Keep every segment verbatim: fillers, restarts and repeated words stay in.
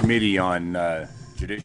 Committee on uh, Judiciary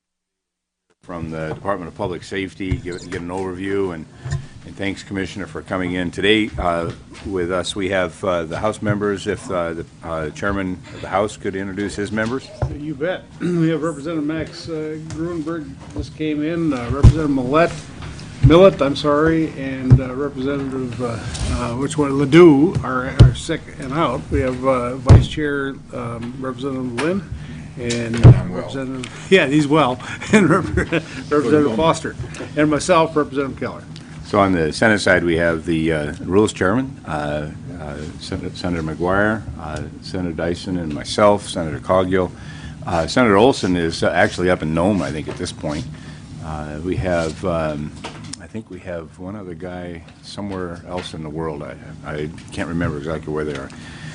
from the Department of Public Safety, get, get an overview, and, and thanks, Commissioner, for coming in today. Uh, with us, we have uh, the House members. If uh, the uh, Chairman of the House could introduce his members. You bet. We have Representative Max uh, Gruenberg just came in, uh, Representative Millett, Millett, I'm sorry, and uh, Representative, uh, uh, which one, Ledoux, are, are sick and out. We have uh, Vice Chair um, Representative Lynn and uh, Representative, yeah, he's well, and Representative Foster, and myself, Representative Keller. So on the Senate side, we have the uh, Rules Chairman, uh, uh, Sen Senator McGuire, uh, Senator Dyson, and myself, Senator Coghill. Uh, Senator Olson is uh, actually up in Nome, I think, at this point. Uh, we have, um, I think we have one other guy somewhere else in the world. I, I can't remember exactly where they are.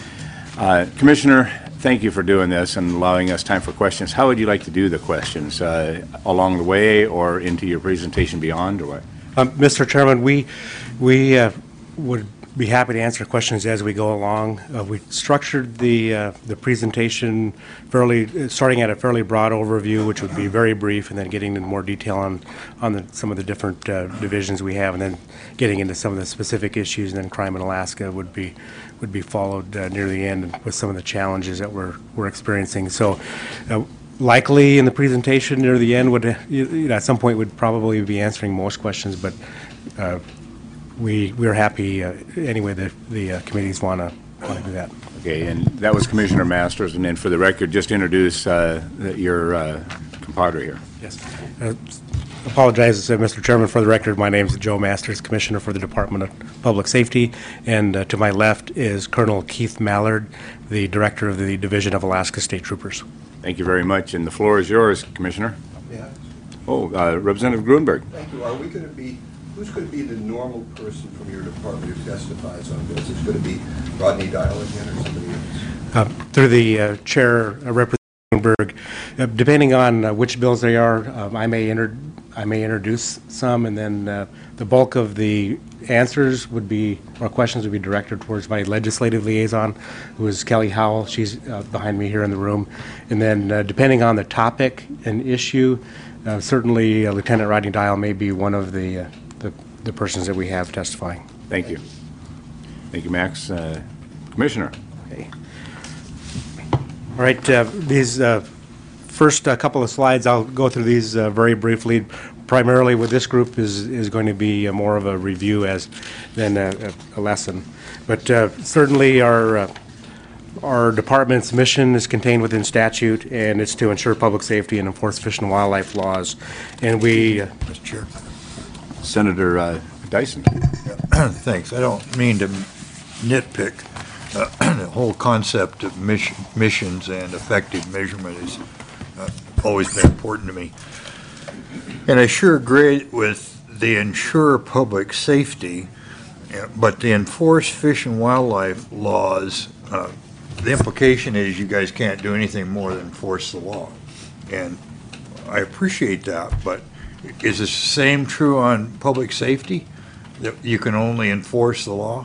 Uh, Commissioner, thank you for doing this and allowing us time for questions. How would you like to do the questions? Uh, along the way or into your presentation beyond, or what? Um, Mister Chairman, we we uh, would be happy to answer questions as we go along. Uh, we structured the uh, the presentation fairly, starting at a fairly broad overview, which would be very brief, and then getting into more detail on on the, some of the different uh, divisions we have, and then getting into some of the specific issues. And then crime in Alaska would be would be followed uh, near the end with some of the challenges that we're we're experiencing. So. Uh, Likely in the presentation near the end, would you know, at some point would probably be answering most questions, but uh, we we're happy uh, anyway. The the uh, committees want to want to do that. Okay, and that was Commissioner Masters, and then for the record, just introduce uh, your uh, compadre here. Yes. Uh, apologize, uh, Mister Chairman. For the record, my name is Joe Masters, Commissioner for the Department of Public Safety, and uh, to my left is Colonel Keith Mallard, the Director of the Division of Alaska State Troopers. Thank you very much, and the floor is yours, Commissioner. Yeah. Oh, uh, Representative Gruenberg. Thank you. Are we going to be, who's going to be the normal person from your department who testifies on this? Is it going to be Rodney Dial again or somebody else? Uh, through the uh, Chair, uh, Representative Gruenberg, uh, depending on uh, which bills they are, um, I may inter I may introduce some, and then uh, the bulk of the answers would be, or questions would be directed towards my legislative liaison, who is Kelly Howell. She's uh, behind me here in the room. And then uh, depending on the topic and issue, uh, certainly uh, Lieutenant Rodney Dial may be one of the, uh, the, the persons that we have testifying. Thank you. Thank you, Max. Uh, Commissioner. Okay. All right, uh, these uh, first uh, couple of slides, I'll go through these uh, very briefly. Primarily with this group is, is going to be uh, more of a review as than a, a lesson. But uh, certainly our, uh, our department's mission is contained within statute, and it's to ensure public safety and enforce fish and wildlife laws. And we... Uh, Mister Chair. Senator uh, Dyson. Yeah. Thanks. I don't mean to nitpick. Uh, the whole concept of mission, missions and effective measurement has uh, always been important to me. And I sure agree with the ensure public safety, but the enforce fish and wildlife laws, uh, the implication is you guys can't do anything more than enforce the law. And I appreciate that, but is the same true on public safety, that you can only enforce the law?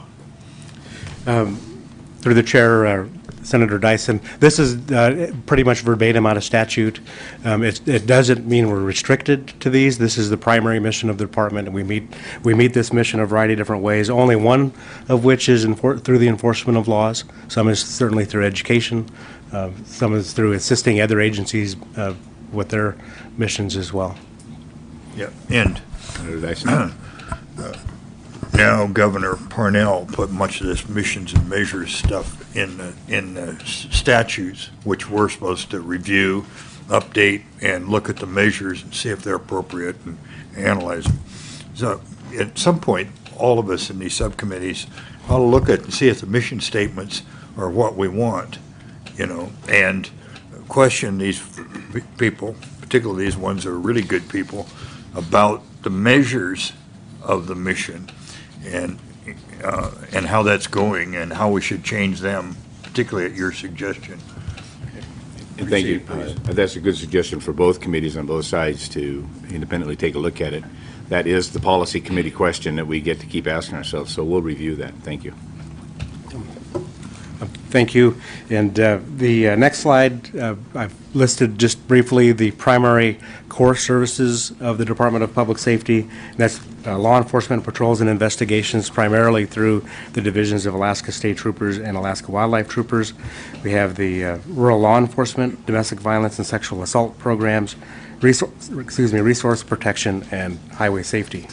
Um, through the Chair, uh, Senator Dyson, this is uh, pretty much verbatim out of statute. Um, it, it doesn't mean we're restricted to these. This is the primary mission of the department, and we meet we meet this mission a variety of different ways. Only one of which is through the enforcement of laws. Some is certainly through education. Uh, some is through assisting other agencies uh, with their missions as well. Yeah, and Senator Dyson. uh, now Governor Parnell put much of this missions and measures stuff in the, in the statutes, which we're supposed to review, update, and look at the measures and see if they're appropriate and analyze them. So at some point, all of us in these subcommittees ought to look at and see if the mission statements are what we want, you know, and question these people, particularly these ones that are really good people, about the measures of the mission and uh, and how that's going and how we should change them, particularly at your suggestion. And thank you. Uh, that's a good suggestion for both committees on both sides to independently take a look at it. That is the policy committee question that we get to keep asking ourselves, so we'll review that. Thank you. Thank you. And uh, the uh, next slide, uh, I've listed just briefly the primary core services of the Department of Public Safety. And that's uh, law enforcement patrols and investigations, primarily through the divisions of Alaska State Troopers and Alaska Wildlife Troopers. We have the uh, rural law enforcement, domestic violence and sexual assault programs, resource, excuse me, resource protection, and highway safety.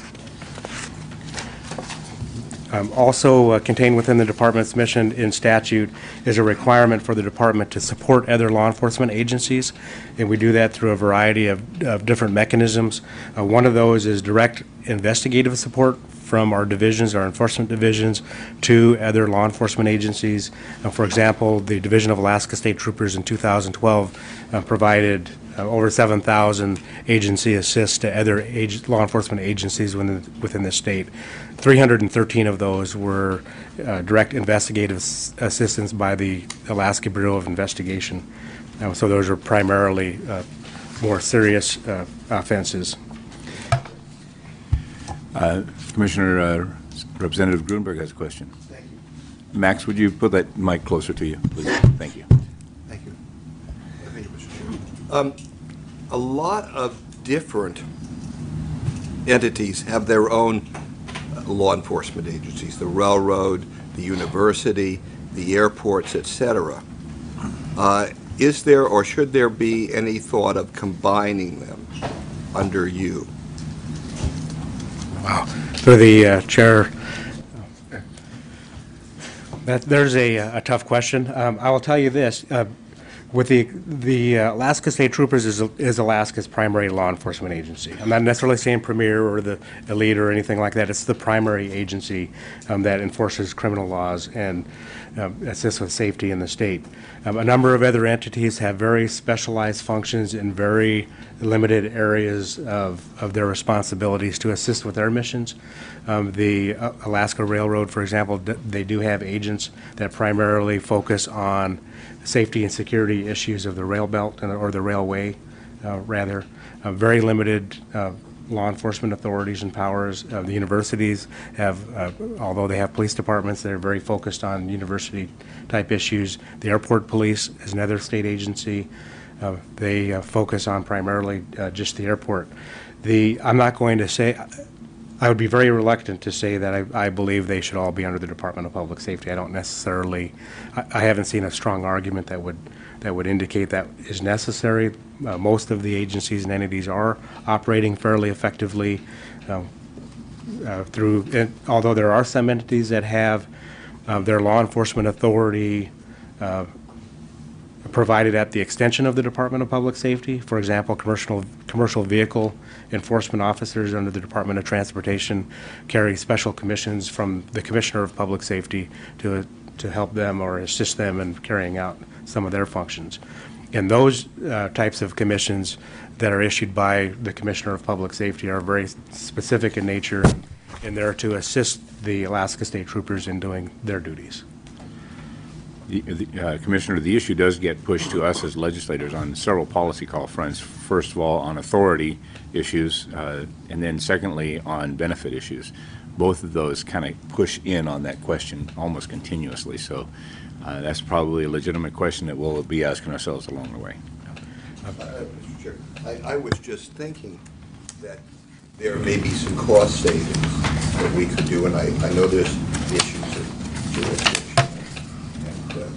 Um, also uh, contained within the department's mission in statute is a requirement for the department to support other law enforcement agencies, and we do that through a variety of, of different mechanisms. Uh, one of those is direct investigative support from our divisions, our enforcement divisions, to other law enforcement agencies. Uh, for example, the Division of Alaska State Troopers in two thousand twelve uh, provided uh, over seven thousand agency assists to other ag law enforcement agencies within, within the state. three hundred thirteen of those were uh, direct investigative s assistance by the Alaska Bureau of Investigation. Uh, so those are primarily uh, more serious uh, offenses. Uh, Commissioner, uh, Representative Gruenberg has a question. Thank you. Max, would you put that mic closer to you, please? Thank you. Thank you. Thank you, Mister Chairman. Um, a lot of different entities have their own uh, law enforcement agencies, the railroad, the university, the airports, et cetera. Uh, is there or should there be any thought of combining them under you? Wow. For the uh, chair, that, there's a, a tough question. Um, I will tell you this. Uh, with the the uh, Alaska State Troopers is, is Alaska's primary law enforcement agency. I'm not necessarily saying premier or the elite or anything like that. It's the primary agency um, that enforces criminal laws and um, assists with safety in the state. Um, a number of other entities have very specialized functions in very limited areas of, of their responsibilities to assist with their missions. Um, the uh, Alaska Railroad, for example, d they do have agents that primarily focus on safety and security issues of the rail belt and, or the railway, uh, rather. Uh, very limited uh, law enforcement authorities and powers. Uh, the universities have, uh, although they have police departments, they're very focused on university-type issues. The airport police is another state agency. Uh, they uh, focus on primarily uh, just the airport. The I'm not going to say. I would be very reluctant to say that I, I believe they should all be under the Department of Public Safety. I don't necessarily, I, I haven't seen a strong argument that would that would indicate that is necessary. Uh, most of the agencies and entities are operating fairly effectively uh, uh, through, and although there are some entities that have uh, their law enforcement authority uh, provided at the extension of the Department of Public Safety. For example, commercial commercial vehicle enforcement officers under the Department of Transportation carry special commissions from the Commissioner of Public Safety to to help them or assist them in carrying out some of their functions. And those uh, types of commissions that are issued by the Commissioner of Public Safety are very specific in nature, and they're to assist the Alaska State Troopers in doing their duties. The, the, uh, Commissioner, the issue does get pushed to us as legislators on several policy call fronts. First of all, on authority issues, uh, and then secondly, on benefit issues. Both of those kind of push in on that question almost continuously. So uh, that's probably a legitimate question that we'll be asking ourselves along the way. Uh, Mister Chair, I, I was just thinking that there may be some cost savings that we could do, and I, I know there's issues of jurisdiction and uh,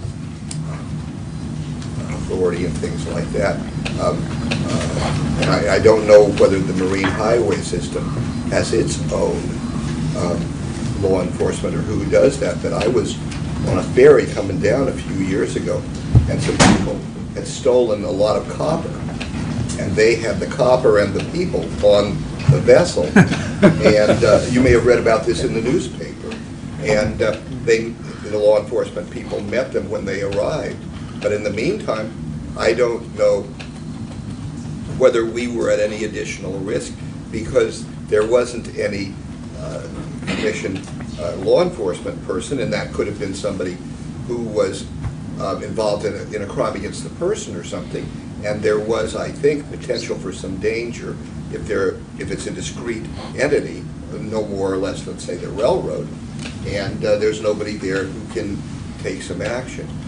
uh, authority and things like that. Um, uh, and I, I don't know whether the Marine Highway System has its own um, law enforcement or who does that, but I was on a ferry coming down a few years ago, and some people had stolen a lot of copper, and they had the copper and the people on the vessel, and uh, you may have read about this in the newspaper, and uh, they, the law enforcement people met them when they arrived, but in the meantime, I don't know whether we were at any additional risk, because there wasn't any uh, commissioned uh, law enforcement person, and that could have been somebody who was uh, involved in a, in a crime against the person or something, and there was, I think, potential for some danger if there, if it's a discrete entity, no more or less, let's say, the railroad, and uh, there's nobody there who can take some action.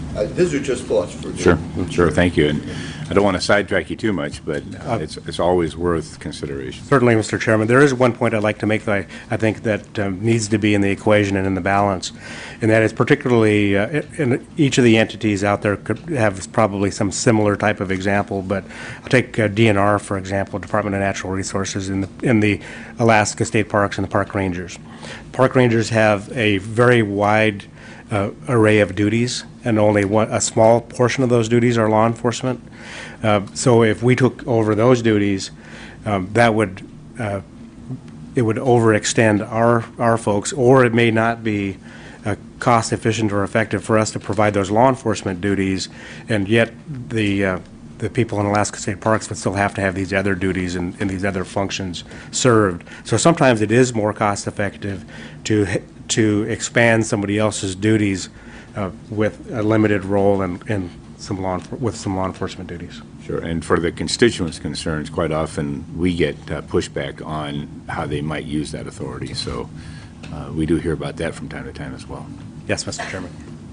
Uh, These are just thoughts for. Sure, sure, thank you. And I don't want to sidetrack you too much, but uh, it's, it's always worth consideration. Certainly, Mister Chairman. There is one point I'd like to make that I, I think that um, needs to be in the equation and in the balance, and that is particularly uh, in each of the entities out there could have probably some similar type of example, but I'll take uh, D N R, for example, Department of Natural Resources, in the, in the Alaska State Parks and the Park Rangers. Park Rangers have a very wide uh, array of duties, and only one, a small portion of those duties are law enforcement. Uh, so if we took over those duties, um, that would uh, it would overextend our our folks, or it may not be uh, cost efficient or effective for us to provide those law enforcement duties, and yet the uh, the people in Alaska State Parks would still have to have these other duties and, and these other functions served. So sometimes it is more cost effective to to expand somebody else's duties uh, with a limited role and, and some law with some law enforcement duties. Sure, and for the constituents' concerns, quite often we get uh, pushback on how they might use that authority. So uh, we do hear about that from time to time as well. Yes, Mister Chairman.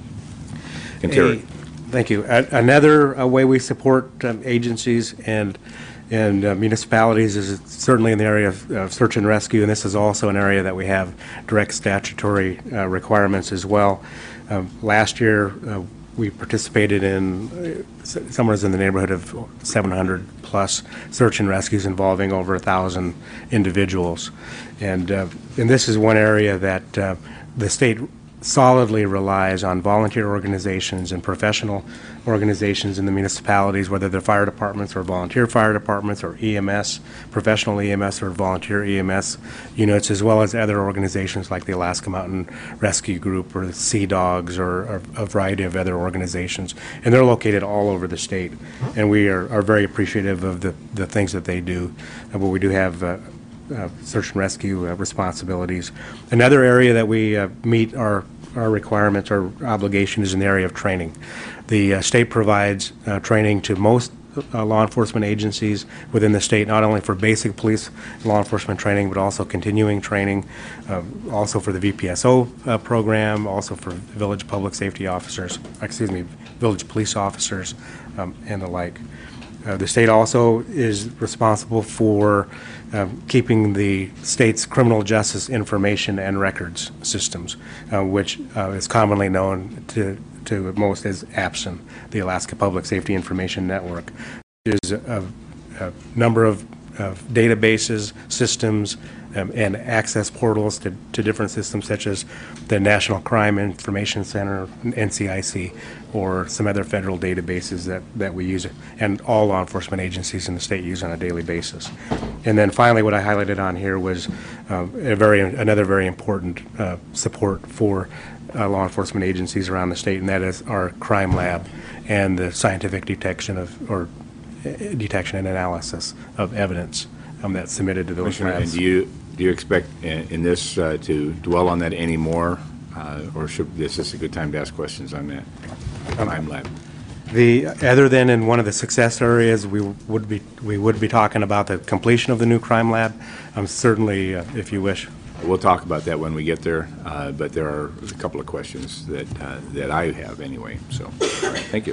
Continue. A- Thank you. A- Another uh, way we support um, agencies and and uh, municipalities is certainly in the area of uh, search and rescue, and this is also an area that we have direct statutory uh, requirements as well. Um, last year, uh, we participated in uh, somewhere in the neighborhood of seven hundred plus search and rescues involving over a thousand individuals, and uh, and this is one area that uh, the state solidly relies on volunteer organizations and professional organizations in the municipalities, whether they're fire departments or volunteer fire departments or E M S, professional E M S or volunteer E M S units, as well as other organizations like the Alaska Mountain Rescue Group or the Sea Dogs or, or a variety of other organizations. And they're located all over the state. And we are, are very appreciative of the, the things that they do. Uh, but we do have uh, Uh, search and rescue uh, responsibilities. Another area that we uh, meet our our requirements, our obligation is in the area of training. The uh, state provides uh, training to most uh, law enforcement agencies within the state, not only for basic police law enforcement training, but also continuing training, uh, also for the V P S O uh, program, also for village public safety officers, excuse me, village police officers, um, and the like. Uh, the state also is responsible for um, keeping the state's criminal justice information and records systems, uh, which uh, is commonly known to, to most as APSIN, the Alaska Public Safety Information Network. There's a, a number of, of databases, systems, um, and access portals to, to different systems such as the National Crime Information Center, N C I C, or some other federal databases that, that we use, and all law enforcement agencies in the state use on a daily basis. And then finally, what I highlighted on here was uh, a very another very important uh, support for uh, law enforcement agencies around the state, and that is our crime lab and the scientific detection of, or uh, detection and analysis of evidence um, that's submitted to those Commissioner, and labs. do you, do you expect in, in this uh, to dwell on that anymore, uh, or should, is this a good time to ask questions on that? Crime lab. The, other than in one of the success areas, we would be, we would be talking about the completion of the new crime lab. Um, certainly, uh, if you wish. We'll talk about that when we get there, uh, but there are a couple of questions that, uh, that I have anyway, so, all right, thank you.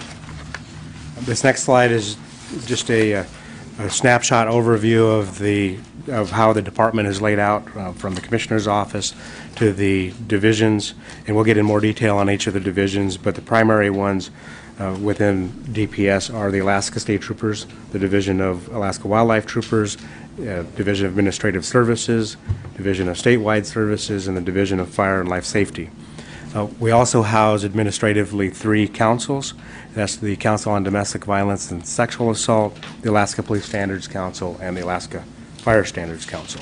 This next slide is just a, uh, a snapshot overview of the, of how the department is laid out uh, from the Commissioner's office to the divisions, and we'll get in more detail on each of the divisions, but the primary ones uh, within D P S are the Alaska State Troopers, the Division of Alaska Wildlife Troopers, uh, Division of Administrative Services, Division of Statewide Services, and the Division of Fire and Life Safety. Uh, we also house administratively three councils. That's the Council on Domestic Violence and Sexual Assault, the Alaska Police Standards Council, and the Alaska Fire Standards Council.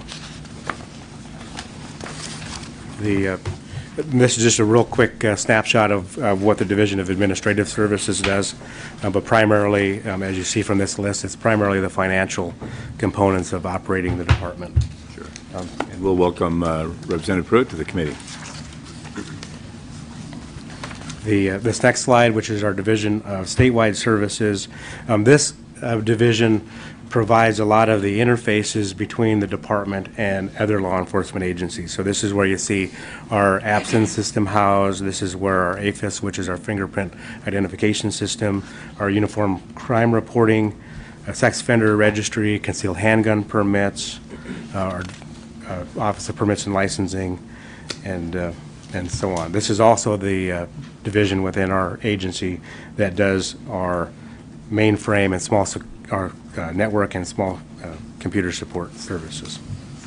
The, uh, this is just a real quick uh, snapshot of, of what the Division of Administrative Services does, uh, but primarily, um, as you see from this list, it's primarily the financial components of operating the department. Sure. Um, and we'll welcome uh, Representative Pruitt to the committee. The, uh, this next slide, which is our Division of Statewide Services, um, this uh, division provides a lot of the interfaces between the department and other law enforcement agencies. So this is where you see our absence system housed. This is where our A F I S, which is our fingerprint identification system, our uniform crime reporting, a sex offender registry, concealed handgun permits, uh, our uh, Office of Permits and Licensing, and uh, and so on. This is also the uh, division within our agency that does our mainframe and small sec- our uh, network and small uh, computer support services.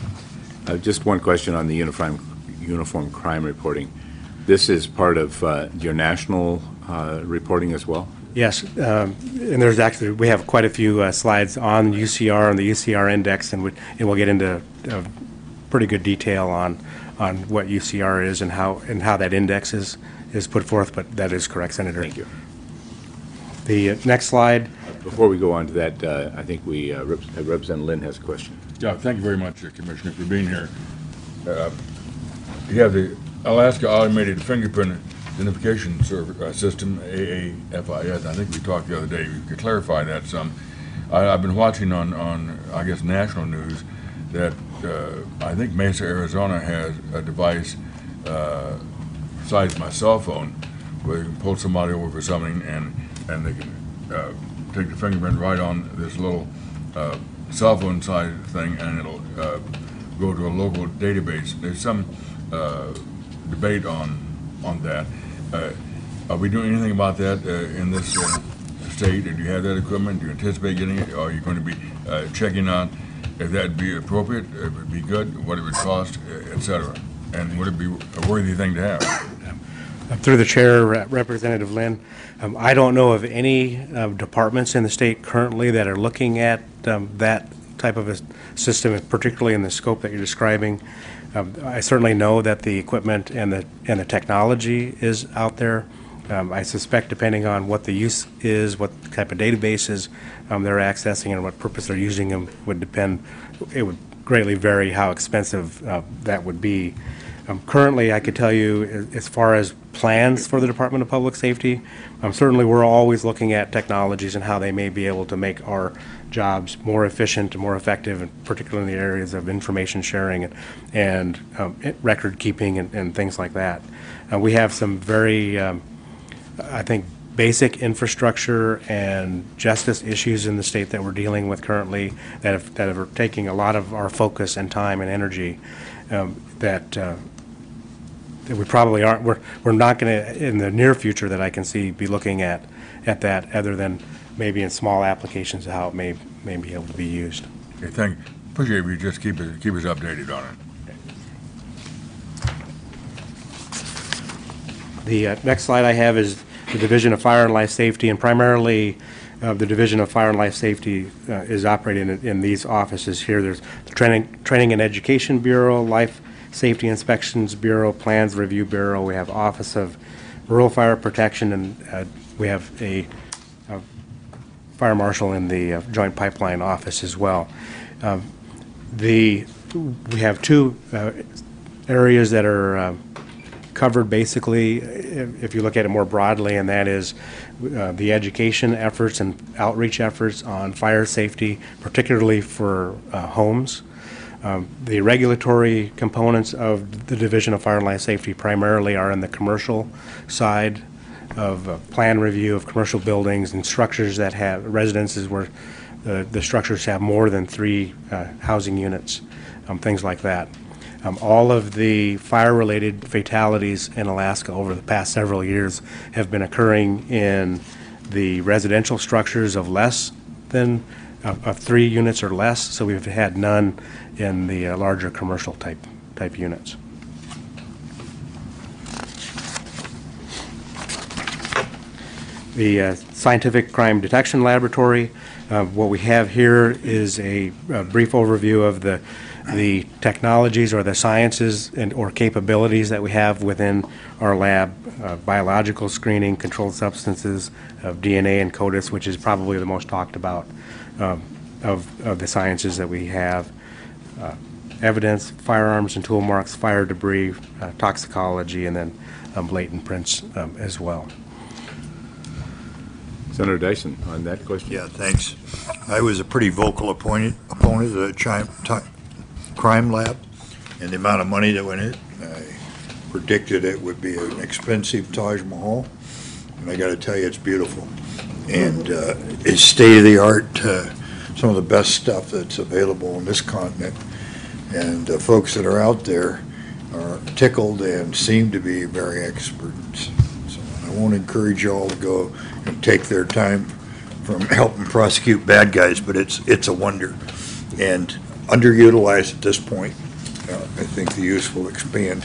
Uh, Just one question on the uniform, uniform crime reporting. This is part of uh, your national uh, reporting as well? Yes, um, and there's actually, we have quite a few uh, slides on U C R and the U C R index, and, we, and we'll get into uh, pretty good detail on on what U C R is and how and how that index is, is put forth, but that is correct, Senator. Thank you. The uh, next slide. Before we go on to that, uh, I think we, uh, Rep- uh, Representative Lynn has a question. Yeah, thank you very much, uh, Commissioner, for being here. Uh, You have the Alaska Automated Fingerprint Identification Serv- uh, System, A A F I S. I think we talked the other day. You could clarify that some. I, I've been watching on, on, I guess, national news that uh, I think Mesa, Arizona has a device uh, besides my cell phone where you can pull somebody over for something and, and they can uh, take the fingerprint right on this little uh, cell phone size thing, and it'll uh, go to a local database. There's some uh, debate on on that. Uh, are we doing anything about that uh, in this uh, state? Do you have that equipment? Do you anticipate getting it? Or are you going to be uh, checking out if that would be appropriate, if it would be good, what it would cost, uh, et cetera? And would it be a worthy thing to have? Through the chair, Rep- Representative Lynn, um, I don't know of any uh, departments in the state currently that are looking at um, that type of a system, particularly in the scope that you're describing. Um, I certainly know that the equipment and the and the technology is out there. Um, I suspect, depending on what the use is, what type of databases um, they're accessing, and what purpose they're using them, would depend. It would greatly vary how expensive uh, that would be. Um, currently, I could tell you, as, as far as plans for the Department of Public Safety, um, certainly we're always looking at technologies and how they may be able to make our jobs more efficient and more effective, and particularly in the areas of information sharing and, and um, record keeping and, and things like that. Uh, we have some very, um, I think, basic infrastructure and justice issues in the state that we're dealing with currently that, have, that are taking a lot of our focus and time and energy. Um, that uh, that we probably aren't. We're we're not going to, in the near future that I can see, be looking at at that, other than maybe in small applications of how it may may be able to be used. Okay, thank you. Appreciate if you just keep us, keep us updated on it. The uh, next slide I have is the Division of Fire and Life Safety, and primarily uh, the Division of Fire and Life Safety uh, is operating in, in these offices here. There's the Training, Training and Education Bureau, Life Safety Inspections Bureau, Plans Review Bureau. We have Office of Rural Fire Protection, and uh, we have a, a fire marshal in the uh, Joint Pipeline Office as well. Um, the we have two uh, areas that are uh, covered basically, if, if you look at it more broadly, and that is uh, the education efforts and outreach efforts on fire safety, particularly for uh, homes. Um, the regulatory components of the Division of Fire and Life Safety primarily are in the commercial side of uh, plan review of commercial buildings and structures that have residences where the, the structures have more than three uh, housing units, um, things like that. Um, all of the fire-related fatalities in Alaska over the past several years have been occurring in the residential structures of less than uh, of three units or less. So we've had none in the uh, larger commercial type type units. The uh, Scientific Crime Detection Laboratory. Uh, what we have here is a, a brief overview of the the technologies or the sciences and or capabilities that we have within our lab. Uh, biological screening, controlled substances, of D N A and CODIS, which is probably the most talked about um, of, of the sciences that we have. Uh, evidence, firearms and tool marks, fire debris, uh, toxicology, and then um, latent prints um, as well. Senator Dyson, on that question? Yeah, thanks. I was a pretty vocal opponent, opponent of the chi- ti- crime lab and the amount of money that went in it. I predicted it would be an expensive Taj Mahal, and I got to tell you, it's beautiful. And uh, it's state-of-the-art, uh, some of the best stuff that's available on this continent. And uh, folks that are out there are tickled and seem to be very experts. So I won't encourage you all to go and take their time from helping prosecute bad guys, but it's it's a wonder and underutilized at this point. Uh, I think the use will expand.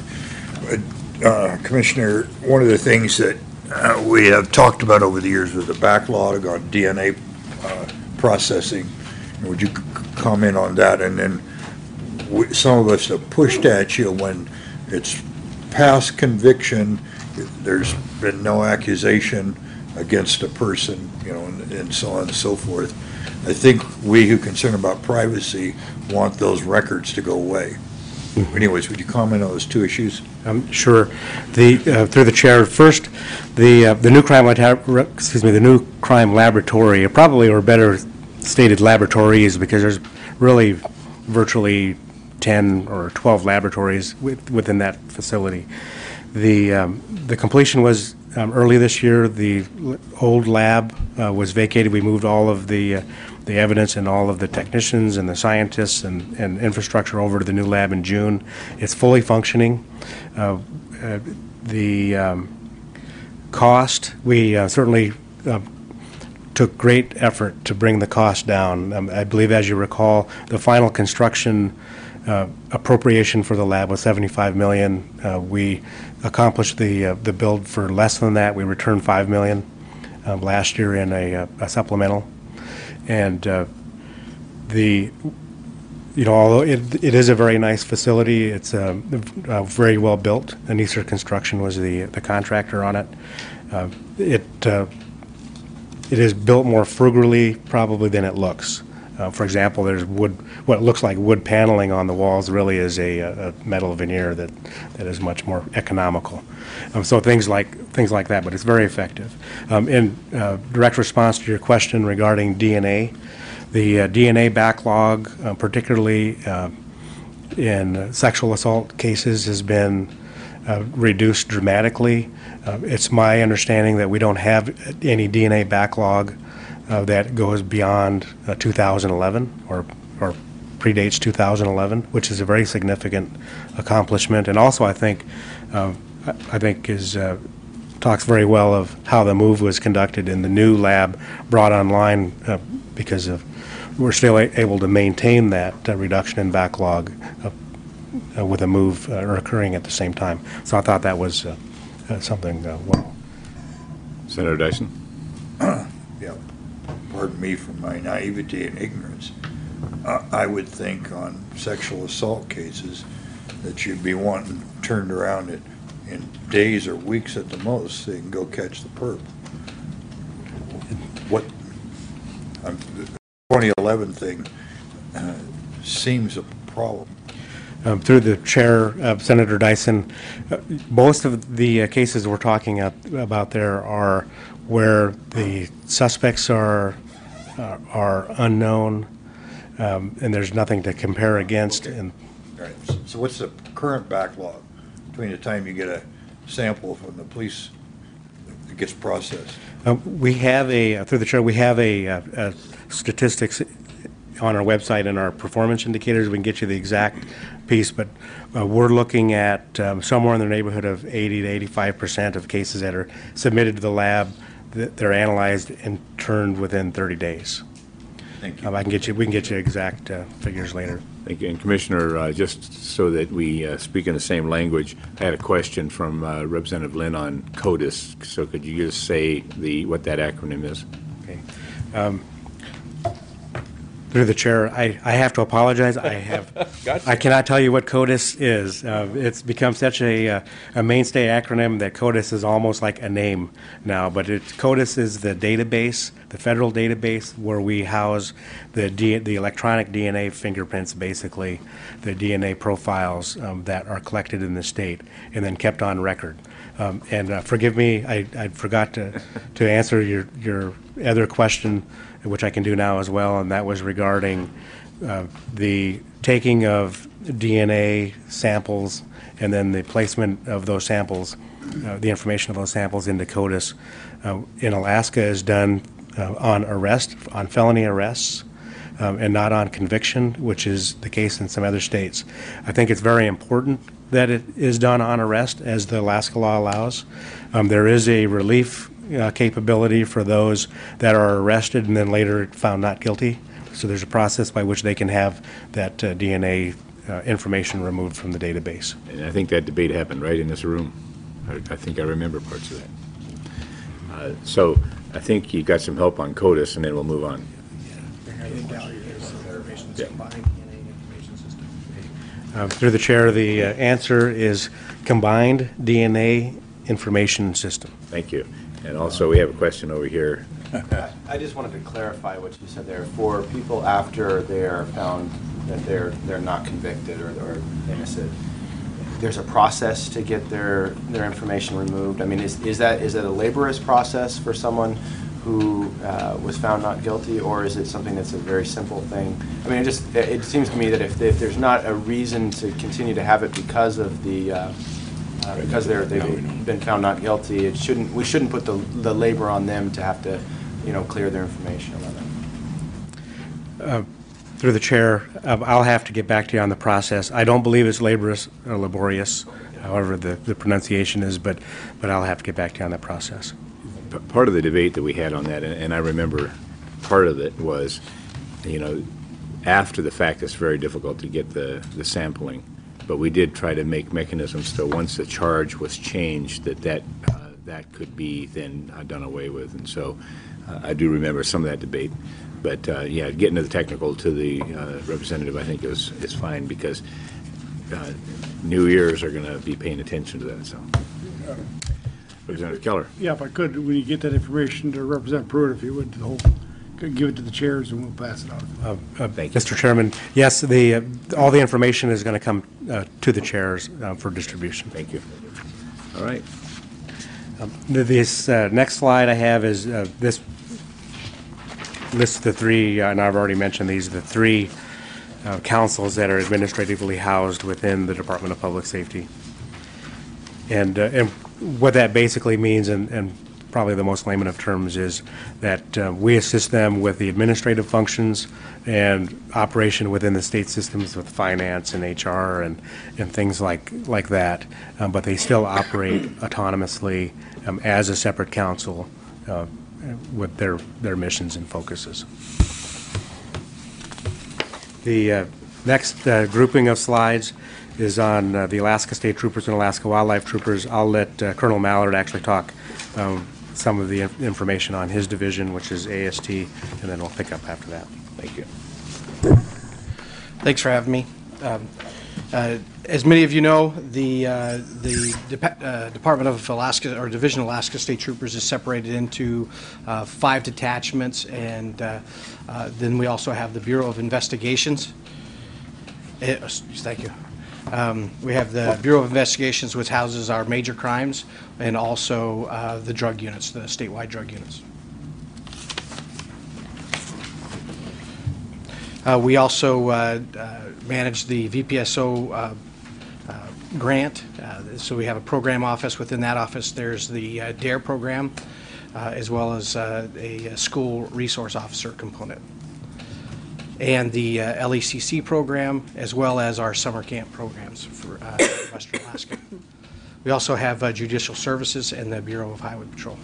But, uh, Commissioner, one of the things that uh, we have talked about over the years was the backlog on D N A uh, processing. Would you c- comment on that? And then we, some of us have pushed at you when it's past conviction, there's been no accusation against a person, you know, and, and so on and so forth. I think we who concern about privacy want those records to go away. Anyways, would you comment on those two issues? Um, Sure. The, uh, through the chair, first, the, uh, the new crime, lata- excuse me, the new crime laboratory, or probably, or better stated laboratories, because there's really virtually ten or twelve laboratories with, within that facility. The, um, the completion was um, early this year. The l- old lab uh, was vacated. We moved all of the, uh, the evidence and all of the technicians and the scientists and, and infrastructure over to the new lab in June. It's fully functioning. Uh, uh, the um, cost, we uh, certainly uh, took great effort to bring the cost down. Um, I believe, as you recall, the final construction uh, appropriation for the lab was seventy-five million dollars. Uh, we accomplished the uh, the build for less than that. We returned five million dollars um, last year in a, uh, a supplemental. And uh, the, you know, although it, it is a very nice facility, it's uh, uh, very well built. Aneser Construction was the the contractor on it. Uh, it uh, it is built more frugally probably than it looks. Uh, for example, there's wood, what looks like wood paneling on the walls really is a, a metal veneer that, that is much more economical. Um, so things like things like that, but it's very effective. Um, in uh, direct response to your question regarding D N A, the uh, D N A backlog, uh, particularly uh, in uh, sexual assault cases, has been uh, reduced dramatically. Uh, it's my understanding that we don't have any D N A backlog Uh, that goes beyond uh, two thousand eleven or, or predates two thousand eleven, which is a very significant accomplishment. And also, I think, uh, I I think is uh, talks very well of how the move was conducted in the new lab brought online uh, because of we're still a- able to maintain that uh, reduction in backlog uh, uh, with a move uh, occurring at the same time. So I thought that was uh, uh, something uh, well. Senator Dyson? Yeah, pardon me for my naivety and ignorance. Uh, I would think on sexual assault cases that you'd be wanting turned around in, in days or weeks at the most so you can go catch the perp. What, um, the twenty eleven thing uh, seems a problem. Um, Through the chair, uh, Senator Dyson, uh, most of the uh, cases we're talking ab- about there are where the suspects are uh, are unknown, um, and there's nothing to compare against. Okay. And All right, so- so what's the current backlog between the time you get a sample from the police that gets processed? uh, we have a uh, through the chair, we have a, uh a statistics on our website and our performance indicators. We can get you the exact piece, but uh, we're looking at um, somewhere in the neighborhood of eighty to eighty-five percent of cases that are submitted to the lab, that they're analyzed and turned within thirty days. Thank you. Um, I can get you, we can get you exact uh, figures later. Thank you. And Commissioner, uh, just so that we uh, speak in the same language, I had a question from uh, Representative Lynn on CODIS. So could you just say the what that acronym is? Okay. Um, Through the chair, I, I have to apologize. I have, Gotcha. I cannot tell you what CODIS is. Uh, it's become such a, uh, a mainstay acronym that CODIS is almost like a name now. But it, CODIS is the database, the federal database where we house the D, the electronic D N A fingerprints, basically the D N A profiles um, that are collected in the state and then kept on record. Um, and uh, forgive me, I, I forgot to, to answer your, your other question, which I can do now as well, and that was regarding uh, the taking of D N A samples and then the placement of those samples, uh, the information of those samples into CODIS. Uh, in Alaska is done uh, on arrest, on felony arrests, um, and not on conviction, which is the case in some other states. I think it's very important that it is done on arrest, as the Alaska law allows. Um, there is a relief uh, capability for those that are arrested and then later found not guilty. So there's a process by which they can have that uh, D N A uh, information removed from the database. And I think that debate happened right in this room. I, I think I remember parts of that. Uh, so I think you got some help on CODIS, and then we'll move on. Uh, through the chair, the uh, answer is combined D N A information system. Thank you. And also, we have a question over here. I just wanted to clarify what you said there. For people after they're found that they're they're not convicted or, or innocent, there's a process to get their their information removed. I mean, is is that is it a laborious process for someone who uh, was found not guilty, or is it something that's a very simple thing? I mean, it just it, it seems to me that if if there's not a reason to continue to have it because of the uh, uh, because they're they've been found not guilty, it shouldn't we shouldn't put the the labor on them to have to, you know, clear their information about it. Uh, through the chair, uh, I'll have to get back to you on the process. I don't believe it's laborious or laborious, however the, the pronunciation is, but but I'll have to get back to you on that process. P- Part of the debate that we had on that, and, and I remember part of it was, you know, after the fact, it's very difficult to get the, the sampling, but we did try to make mechanisms so once the charge was changed, that that, uh, that could be then uh, done away with. And so uh, I do remember some of that debate. But, uh, yeah, getting to the technical to the uh, representative, I think, is, is fine, because uh, new ears are going to be paying attention to that, so. Representative Keller. Yeah, if I could, when you get that information to Representative Pruitt, if you would, the whole, could give it to the chairs and we'll pass it out. Uh, uh, Mister Chairman, yes, the, uh, all the information is going to come uh, to the chairs uh, for distribution. Thank you. All right. Um, This uh, next slide I have is uh, this lists the three, uh, and I've already mentioned these, the three uh, councils that are administratively housed within the Department of Public Safety. And, uh, and what that basically means, and, and probably the most layman of terms, is that uh, we assist them with the administrative functions and operation within the state systems with finance and H R and, and things like, like that. Um, but they still operate autonomously um, as a separate council uh, with their, their missions and focuses. The uh, next uh, grouping of slides is on uh, the Alaska State Troopers and Alaska Wildlife Troopers. I'll let uh, Colonel Mallard actually talk um, some of the inf information on his division, which is A S T, and then we'll pick up after that. Thank you. Thanks for having me. Um, uh, as many of you know, the uh, the Dep uh, Department of Alaska, or Division of Alaska State Troopers, is separated into uh, five detachments, and uh, uh, then we also have the Bureau of Investigations. It, thank you. Um, we have the Bureau of Investigations, which houses our major crimes, and also uh, the drug units, the statewide drug units. Uh, we also uh, uh, manage the V P S O uh, uh, grant, uh, so we have a program office. Within that office, there's the uh, DARE program, uh, as well as uh, a, a school resource officer component, and the uh, L E C C program, as well as our summer camp programs for uh, Western Alaska. We also have uh, Judicial Services and the Bureau of Highway Patrol.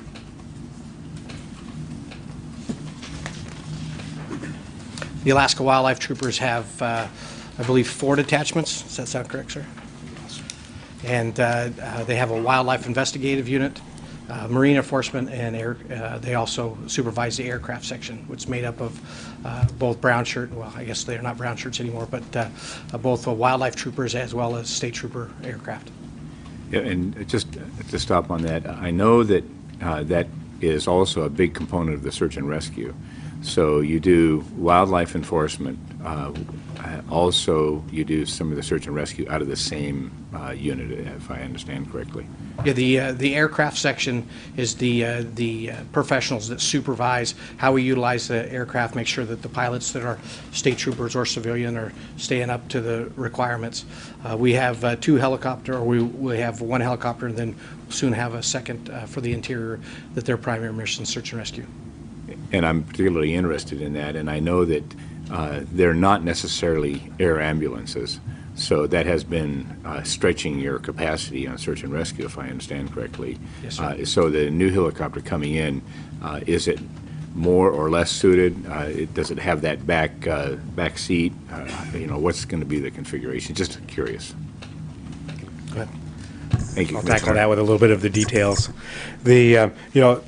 The Alaska Wildlife Troopers have, uh, I believe, four detachments. Does that sound correct, sir? And uh, uh, they have a wildlife investigative unit, uh, marine enforcement, and air. Uh, they also supervise the aircraft section, which is made up of uh, both brown shirt, well, I guess they're not brown shirts anymore, but uh, uh, both uh, wildlife troopers as well as state trooper aircraft. Yeah, and just to stop on that, I know that uh, that is also a big component of the search and rescue. So you do wildlife enforcement. Uh, also, you do some of the search and rescue out of the same uh, unit, if I understand correctly. Yeah, the, uh, the aircraft section is the, uh, the uh, professionals that supervise how we utilize the aircraft, make sure that the pilots that are state troopers or civilian are staying up to the requirements. Uh, we have uh, two helicopter, or we, we have one helicopter, and then soon have a second uh, for the interior, that their primary mission is search and rescue. And I'm particularly interested in that, and I know that uh, they're not necessarily air ambulances. So that has been uh, stretching your capacity on search and rescue, if I understand correctly. Yes, sir. Uh, so the new helicopter coming in, uh, is it more or less suited? Uh, it, does it have that back uh, back seat? Uh, you know, what's going to be the configuration? Just curious. Go ahead. Thank you. I'll tackle that with a little bit of the details. The, uh, you know,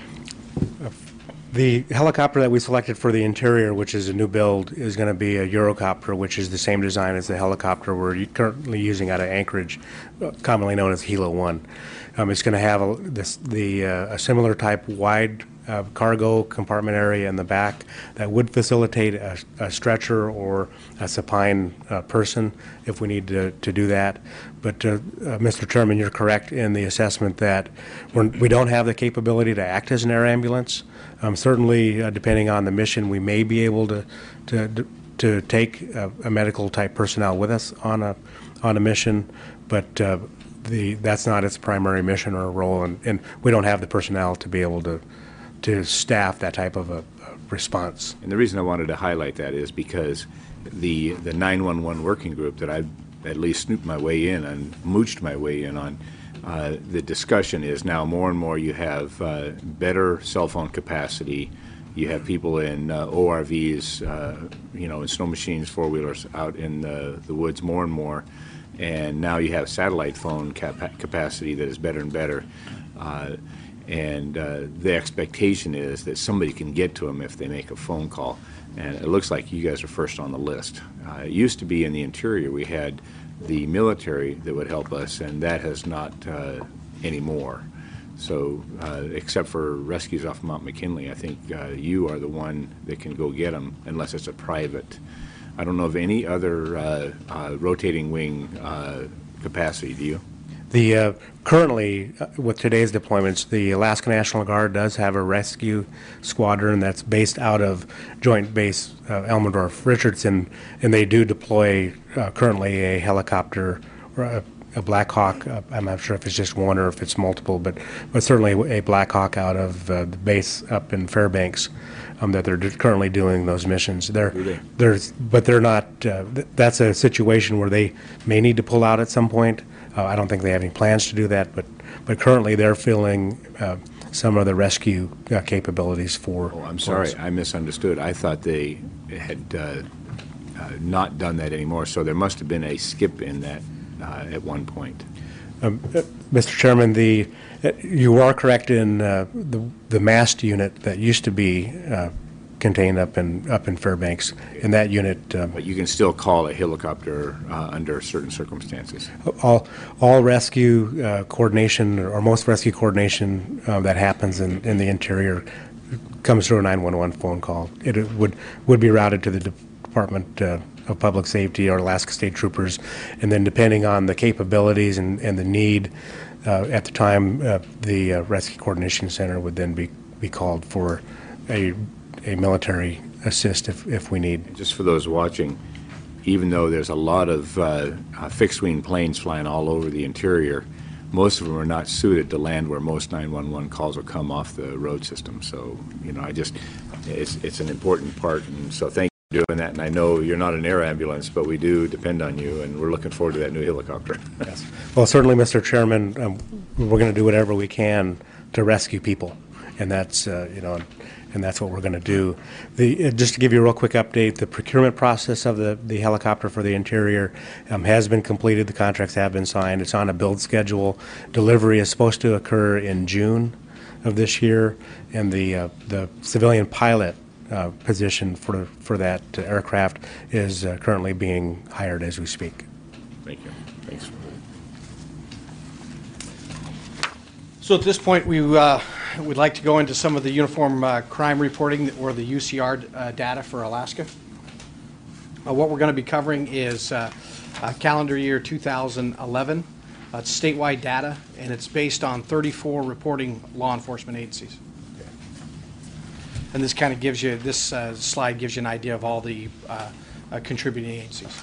the helicopter that we selected for the interior, which is a new build, is going to be a Eurocopter, which is the same design as the helicopter we're currently using out of Anchorage, commonly known as Hilo One. Um, it's going to have a, this, the, uh, a similar type wide uh, cargo compartment area in the back that would facilitate a, a stretcher or a supine uh, person if we need to, to do that. But, uh, uh, Mister Chairman, you're correct in the assessment that we're, we don't have the capability to act as an air ambulance. Um, certainly, uh, depending on the mission, we may be able to to to take a, a medical type personnel with us on a on a mission, but uh, the that's not its primary mission or role, and, and we don't have the personnel to be able to to staff that type of a, a response. And the reason I wanted to highlight that is because the the nine one one working group that I've at least snooped my way in and mooched my way in on. Uh, the discussion is now more and more you have uh, better cell phone capacity. You have people in uh, O R Vs, uh, you know, in snow machines, four-wheelers out in the, the woods more and more. And now you have satellite phone cap capacity that is better and better. Uh, and uh, the expectation is that somebody can get to them if they make a phone call. And it looks like you guys are first on the list. Uh, it used to be in the interior we had the military that would help us, and that has not uh, anymore. So uh, except for rescues off Mount McKinley, I think uh, you are the one that can go get them unless it's a private. I don't know of any other uh, uh, rotating wing uh, capacity, do you? The uh, currently, uh, with today's deployments, the Alaska National Guard does have a rescue squadron that's based out of Joint Base uh, Elmendorf Richardson, and they do deploy uh, currently a helicopter, or a, a Black Hawk. Uh, I'm not sure if it's just one or if it's multiple, but but certainly a Black Hawk out of uh, the base up in Fairbanks. Um, that they're currently doing those missions. They're, they? there's, but they're not. Uh, th that's a situation where they may need to pull out at some point. Uh, I don't think they have any plans to do that, but but currently they're filling uh, some of the rescue uh, capabilities for. Oh, I'm for sorry, us. I misunderstood. I thought they had uh, uh, not done that anymore, so there must have been a skip in that uh, at one point. Um, uh, Mister Chairman, the uh, you are correct in uh, the the mast unit that used to be uh, contained up in up in Fairbanks. In that unit, um, But you can still call a helicopter uh, under certain circumstances. all all rescue uh, coordination, or most rescue coordination uh, that happens in, in the interior comes through a nine one one phone call. It would would be routed to the Department uh, of Public Safety or Alaska State Troopers, and then depending on the capabilities and, and the need uh, at the time, uh, the uh, Rescue Coordination Center would then be, be called for a, a military assist if, if we need. Just for those watching, even though there's a lot of uh, uh, fixed-wing planes flying all over the interior, most of them are not suited to land where most nine one one calls will come off the road system. So, you know, I just, it's, it's an important part, and so thank you for doing that. And I know you're not an air ambulance, but we do depend on you, and we're looking forward to that new helicopter. Yes. Well, certainly, Mister Chairman, um, we're going to do whatever we can to rescue people, and that's, uh, you know, and that's what we're going to do. The, uh, just to give you a real quick update, the procurement process of the, the helicopter for the interior um, has been completed. The contracts have been signed. It's on a build schedule. Delivery is supposed to occur in June of this year, and the uh, the civilian pilot uh, position for for that uh, aircraft is uh, currently being hired as we speak. Thank you. Thanks. So at this point, we uh, we'd like to go into some of the uniform uh, crime reporting or the U C R uh, data for Alaska. Uh, what we're going to be covering is uh, uh, calendar year two thousand eleven. Uh, it's statewide data, and it's based on thirty-four reporting law enforcement agencies. And this kind of gives you, this uh, slide gives you an idea of all the uh, uh, contributing agencies.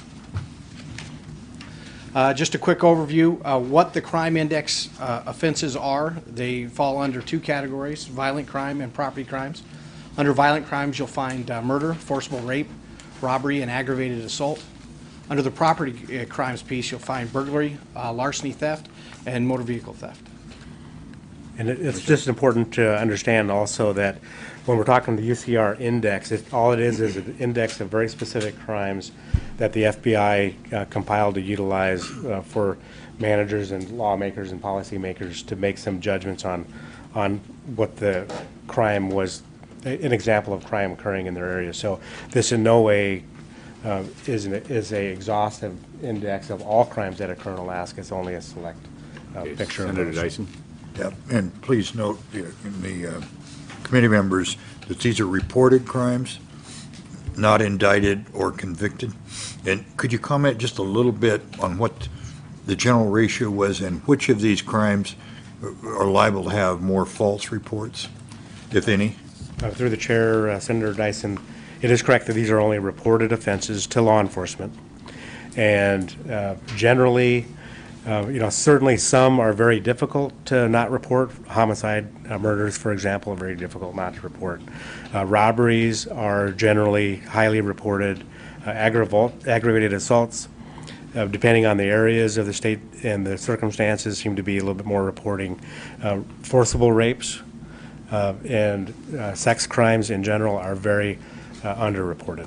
Uh, just a quick overview, uh, what the crime index uh, offenses are. They fall under two categories, violent crime and property crimes. Under violent crimes, you'll find uh, murder, forcible rape, robbery, and aggravated assault. Under the property uh, crimes piece, you'll find burglary, uh, larceny, theft, and motor vehicle theft. And it- it's just important to understand also that when we're talking the U C R index, it, all it is is an index of very specific crimes that the F B I uh, compiled to utilize uh, for managers and lawmakers and policymakers to make some judgments on, on what the crime was, an example of crime occurring in their area. So this in no way uh, is, an, is a exhaustive index of all crimes that occur in Alaska. It's only a select uh, Okay, picture of Senator those. Dyson? Yep, and please note uh, in the uh, committee members that these are reported crimes, not indicted or convicted. And could you comment just a little bit on what the general ratio was and which of these crimes are liable to have more false reports, if any? Uh, Through the chair, uh, Senator Dyson, it is correct that these are only reported offenses to law enforcement. And uh, generally, uh, you know, certainly some are very difficult to not report. Homicide, uh, murders, for example, are very difficult not to report. Uh, Robberies are generally highly reported. Uh, aggrav- Aggravated assaults, uh, depending on the areas of the state and the circumstances, seem to be a little bit more reporting. Uh, Forcible rapes, Uh, and uh, sex crimes in general are very uh, underreported.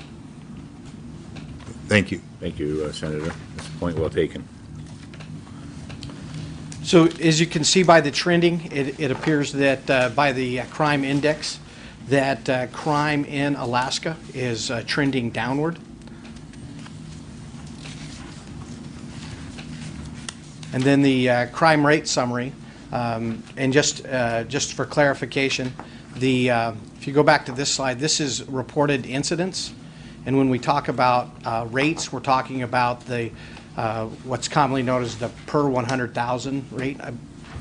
Thank you. Thank you, uh, Senator. That's a point well taken. So as you can see by the trending, it, it appears that uh, by the uh, crime index, that uh, crime in Alaska is uh, trending downward. And then the uh, crime rate summary, um, and just uh, just for clarification, the uh, if you go back to this slide, this is reported incidents, and when we talk about uh, rates, we're talking about the uh, what's commonly known as the per one hundred thousand rate. And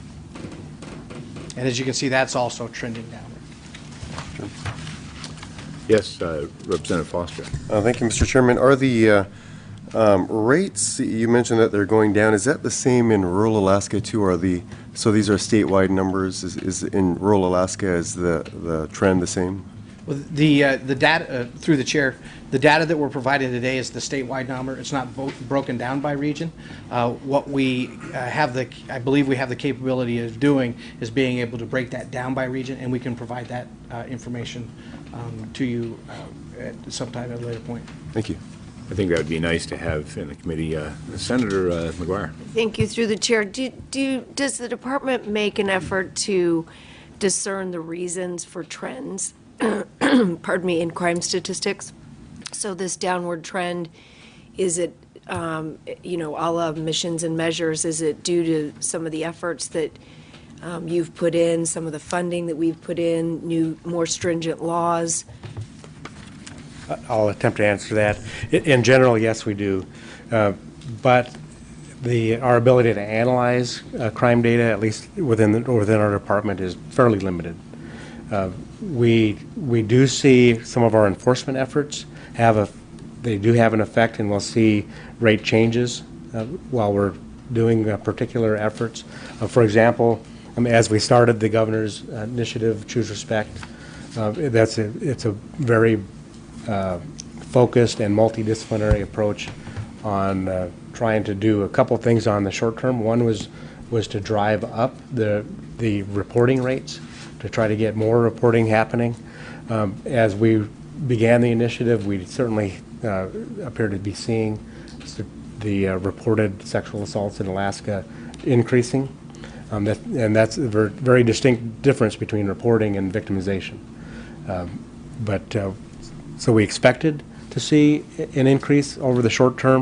as you can see, that's also trending downward. Yes, uh, Representative Foster. Uh, Thank you, Mister Chairman. Are the uh, um, rates, you mentioned that they're going down, is that the same in rural Alaska too? Or the, so these are statewide numbers, is, is in rural Alaska, is the, the trend the same? Well, the uh, the data, uh, through the chair, the data that we're provided today is the statewide number. It's not bo- broken down by region. Uh, What we uh, have the, I believe we have the capability of doing is being able to break that down by region, and we can provide that uh, information um, to you uh, at sometime at a later point. Thank you. I think that would be nice to have in the committee. Uh, Senator uh, McGuire. Thank you. Through the chair, do, do, does the department make an effort to discern the reasons for trends, pardon me, in crime statistics? So this downward trend, is it, um, you know, a la missions and measures, is it due to some of the efforts that um, you've put in, some of the funding that we've put in, new, more stringent laws? I'll attempt to answer that. I- In general, yes, we do. Uh, But the, our ability to analyze uh, crime data, at least within, the- within our department, is fairly limited. Uh, We, we do see some of our enforcement efforts have a, they do have an effect, and we'll see rate changes uh, while we're doing uh, particular efforts. Uh, For example, I mean, as we started the governor's uh, initiative, Choose Respect, uh, that's a, it's a very uh, focused and multidisciplinary approach on uh, trying to do a couple things on the short term. One was was to drive up the the reporting rates, to try to get more reporting happening. Um, as we began the initiative, we certainly uh, appeared to be seeing the uh, reported sexual assaults in Alaska increasing. Um, that, and that's a ver- very distinct difference between reporting and victimization. Um, but uh, so we expected to see an increase over the short term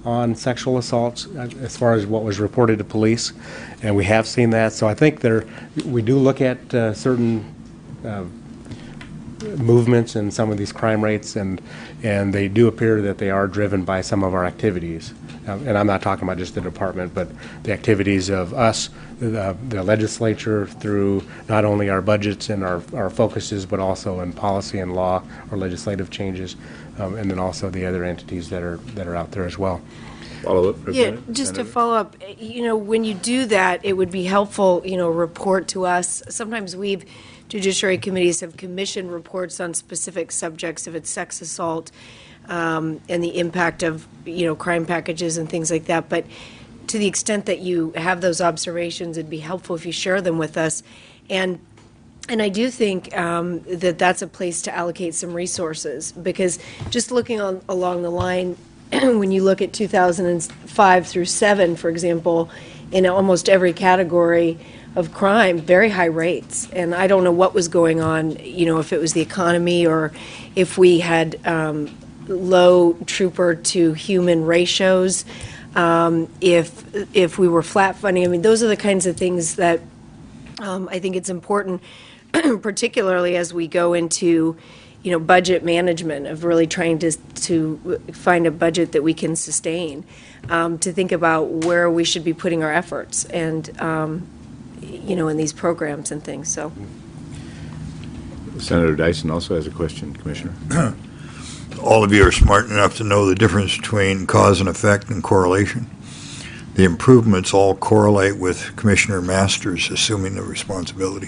on sexual assaults uh, as far as what was reported to police, and we have seen that. So I think there, we do look at uh, certain uh, movements in some of these crime rates, and and they do appear that they are driven by some of our activities. Um, and I'm not talking about just the department, but the activities of us, the, the legislature, through not only our budgets and our, our focuses, but also in policy and law or legislative changes, um, and then also the other entities that are that are out there as well. Follow up. Yeah, Representative? just to Senator? follow up, you know, when you do that, it would be helpful, you know, report to us. Sometimes we've, judiciary committees have commissioned reports on specific subjects, if it's sex assault, um, and the impact of, you know, crime packages and things like that. But to the extent that you have those observations, it'd be helpful if you share them with us. And And I do think um, that that's a place to allocate some resources, because just looking on, along the line, when you look at two thousand five through seven, for example, in almost every category of crime, very high rates. And I don't know what was going on, you know, if it was the economy or if we had um, low trooper to human ratios, um, if if we were flat funding. I mean, those are the kinds of things that um, I think it's important, particularly as we go into, you know, budget management, of really trying to to find a budget that we can sustain, um, to think about where we should be putting our efforts, and um, you know, in these programs and things. So, Senator Dyson also has a question, Commissioner. All of you are smart enough to know the difference between cause and effect and correlation. The improvements all correlate with Commissioner Masters assuming the responsibility.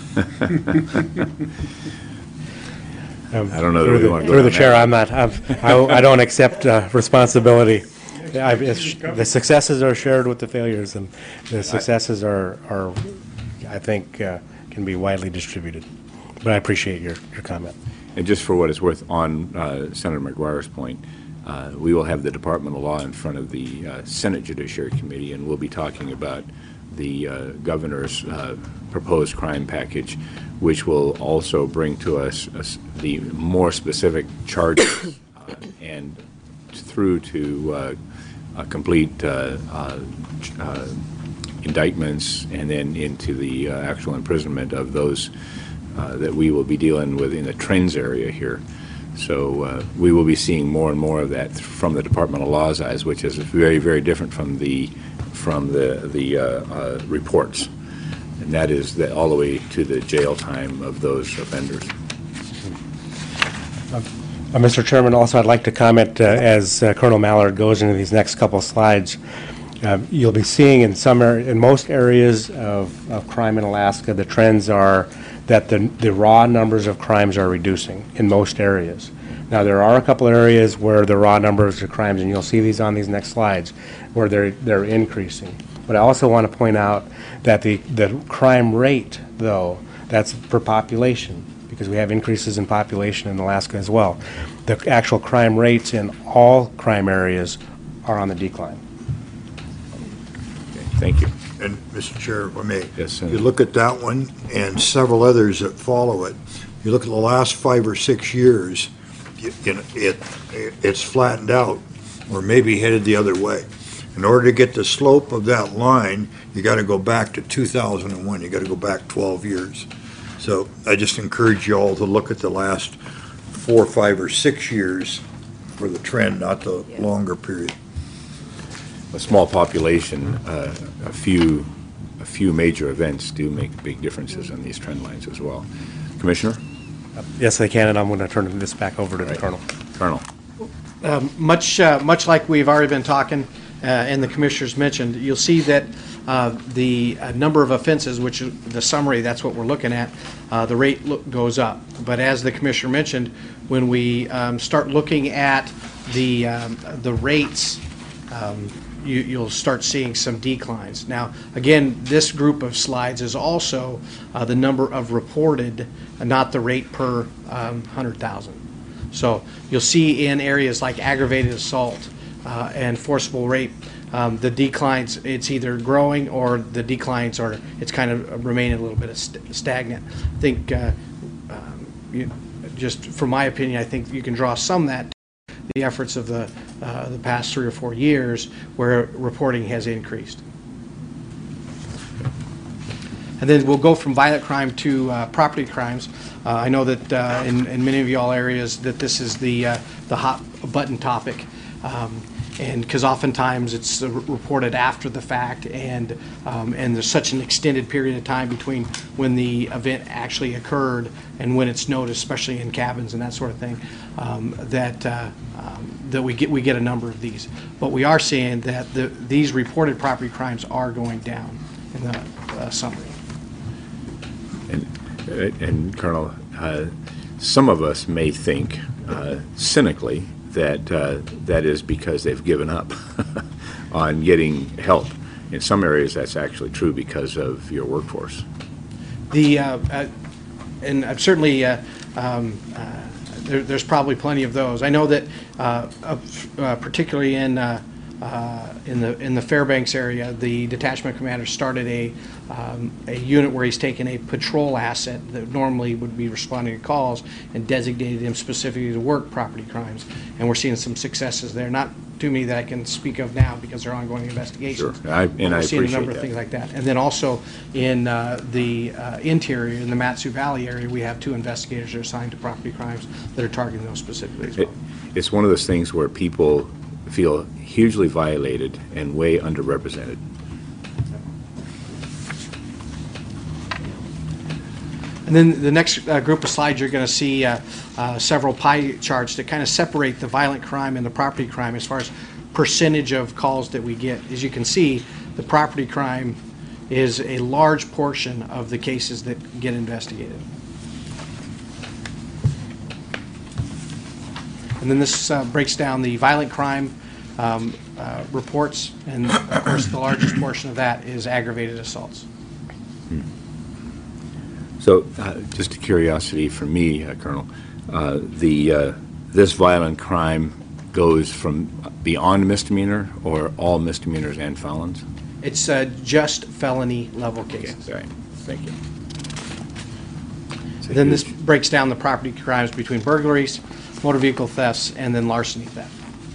Um, I don't know that Through we the, want to go through the down chair, that I'm not, I'm, I, I don't accept uh, responsibility. I, it's, the successes are shared with the failures, and the successes are, are I think, uh, can be widely distributed. But I appreciate your, your comment. And just for what it's worth, on uh, Senator McGuire's point, uh, we will have the Department of Law in front of the uh, Senate Judiciary Committee, and we'll be talking about the uh, governor's uh, proposed crime package, which will also bring to us uh, the more specific charges uh, and through to uh, uh, complete uh, uh, uh, indictments, and then into the uh, actual imprisonment of those uh, that we will be dealing with in the trends area here. So uh, we will be seeing more and more of that from the Department of Law's eyes, which is very, very different from the from the the uh, uh, reports, and that is that all the way to the jail time of those offenders. Uh, Mister Chairman, also I'd like to comment uh, as uh, Colonel Mallard goes into these next couple slides. Uh, you'll be seeing in some ar- in most areas of, of crime in Alaska, the trends are that the the raw numbers of crimes are reducing in most areas. Now, there are a couple areas where the raw numbers of crimes, and you'll see these on these next slides, where they're they're increasing. But I also want to point out that the the crime rate, though, that's per population, because we have increases in population in Alaska as well. The actual crime rates in all crime areas are on the decline. Okay, thank you. And, Mister Chair, if I may, Yes, Senator. you look at that one and several others that follow it. You look at the last five or six years, you, you know, it, it's flattened out, or maybe headed the other way. In order to get the slope of that line, you got to go back to two thousand one. You got to go back twelve years. So I just encourage you all to look at the last four, five, or six years for the trend, not the longer period. A small population, uh, a few, a few major events do make big differences on these trend lines as well. Commissioner? Yes, they can, and I'm going to turn this back over to the Right. Colonel. Colonel? Um, much, uh, much like we've already been talking, uh, and the commissioners mentioned, you'll see that uh, the uh, number of offenses, which is the summary, that's what we're looking at, uh, the rate look, goes up. But as the commissioner mentioned, when we um, start looking at the um, the rates, um, you, you'll start seeing some declines. Now, again, this group of slides is also uh, the number of reported, uh, not the rate per um, one hundred thousand. So you'll see in areas like aggravated assault uh, and forcible rape, um, the declines, it's either growing or the declines are, it's kind of remaining a little bit of st- stagnant. I think, uh, um, you, just from my opinion, I think you can draw some that the efforts of the, uh, the past three or four years where reporting has increased. And then we'll go from violent crime to uh, property crimes. Uh, I know that uh, in, in many of y'all areas that this is the, uh, the hot button topic. Um, and because oftentimes it's uh, reported after the fact, and, um, and there's such an extended period of time between when the event actually occurred and when it's noticed, especially in cabins and that sort of thing, um, that, uh, um, that we get, we get a number of these. But we are seeing that the, these reported property crimes are going down in the uh, summary. And, and Colonel, uh, some of us may think uh, cynically that uh, that is because they've given up on getting help. In some areas, that's actually true because of your workforce. The uh, uh, and I've certainly uh, um, uh, there, there's probably plenty of those. I know that uh, uh, particularly in uh, uh, in the in the Fairbanks area, the detachment commander started a um, a unit where he's taken a patrol asset that normally would be responding to calls and designated him specifically to work property crimes. And we're seeing some successes there. Not too many that I can speak of now because they're ongoing investigations. Sure, I, and But I we're seeing a number appreciate of that. things like that. And then also in uh, the uh, interior, in the Matsu Valley area, we have two investigators that are assigned to property crimes that are targeting those specifically as It, well. it's one of those things where people feel hugely violated and way underrepresented. And then the next uh, group of slides, you're going to see uh, uh, several pie charts that kind of separate the violent crime and the property crime as far as percentage of calls that we get. As you can see, the property crime is a large portion of the cases that get investigated. And then this uh, breaks down the violent crime um, uh, reports, and of course the largest portion of that is aggravated assaults. So, uh, just a curiosity for me, uh, Colonel, uh, the uh, this violent crime goes from beyond misdemeanor or all misdemeanors and felons? It's uh, just felony level Okay, cases. all right. Thank you. So Then this huge- breaks down the property crimes between burglaries, motor vehicle thefts, and then larceny theft.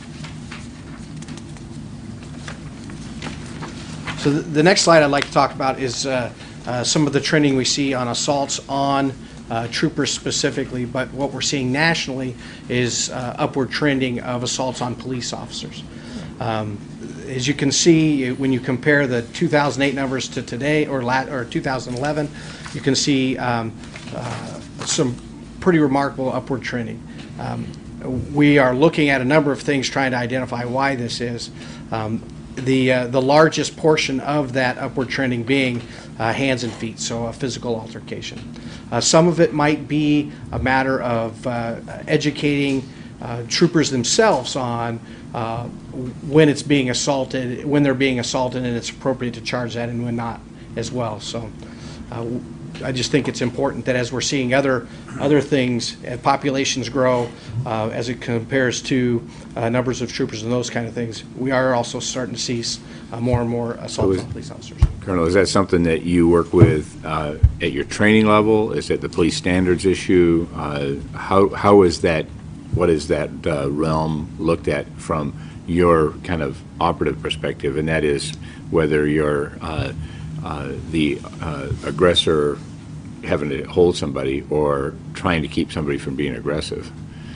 So the, the next slide I'd like to talk about is uh, uh, some of the trending we see on assaults on uh, troopers specifically, but what we're seeing nationally is uh, upward trending of assaults on police officers. Um, as you can see, when you compare the two thousand eight numbers to today, or, lat, or two thousand eleven, you can see um, uh, some pretty remarkable upward trending. Um, we are looking at a number of things trying to identify why this is. Um, the uh, the largest portion of that upward trending being uh, hands and feet, so a physical altercation. Uh, some of it might be a matter of uh, educating uh, troopers themselves on uh, when it's being assaulted, when they're being assaulted, and it's appropriate to charge that, and when not as well. So. Uh, I just think it's important that as we're seeing other other things, as populations grow, uh, as it compares to uh, numbers of troopers and those kind of things, we are also starting to see uh, more and more assaults is- on police officers. Colonel, is that something that you work with uh, at your training level? Is it the police standards issue? Uh, How How is that, what is that uh, realm looked at from your kind of operative perspective? And that is whether you're uh, uh, the uh, aggressor having to hold somebody or trying to keep somebody from being aggressive?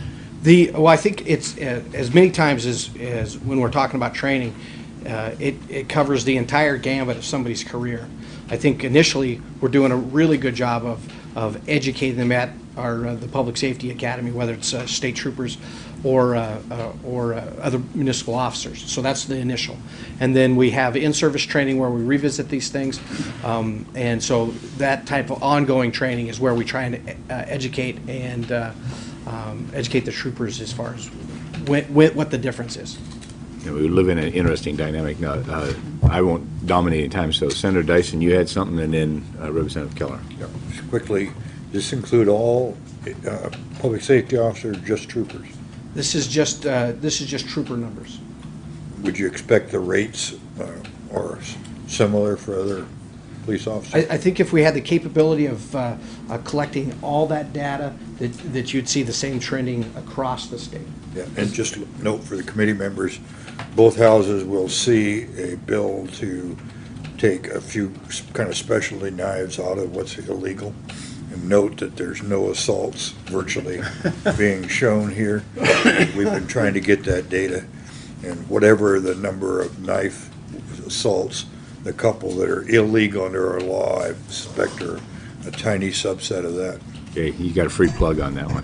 The well, I think it's uh, as many times as as when we're talking about training, uh, it it covers the entire gambit of somebody's career. I think initially we're doing a really good job of of educating them at our uh, the Public Safety Academy, whether it's uh, state troopers or uh, uh, or uh, other municipal officers. So that's the initial, and then we have in-service training where we revisit these things, um, and so that type of ongoing training is where we try and uh, educate and uh, um, educate the troopers as far as when, when, what the difference is. You know, we live in an interesting dynamic now. Uh, I won't dominate any time, so Senator Dyson, you had something, and then uh, Representative Keller. Yep. Just quickly, does this include all uh, public safety officers, just troopers? This is just uh, this is just trooper numbers. Would you expect the rates uh, are s- similar for other police I, officer. I think if we had the capability of uh, uh, collecting all that data, that, that you'd see the same trending across the state. Yeah, and just note for the committee members, both houses will see a bill to take a few kind of specialty knives out of what's illegal. And note that there's no assaults virtually being shown here. We've been trying to get that data. And whatever the number of knife assaults, the couple that are illegal under our law, I suspect are a tiny subset of that. Okay, you got a free plug on that one.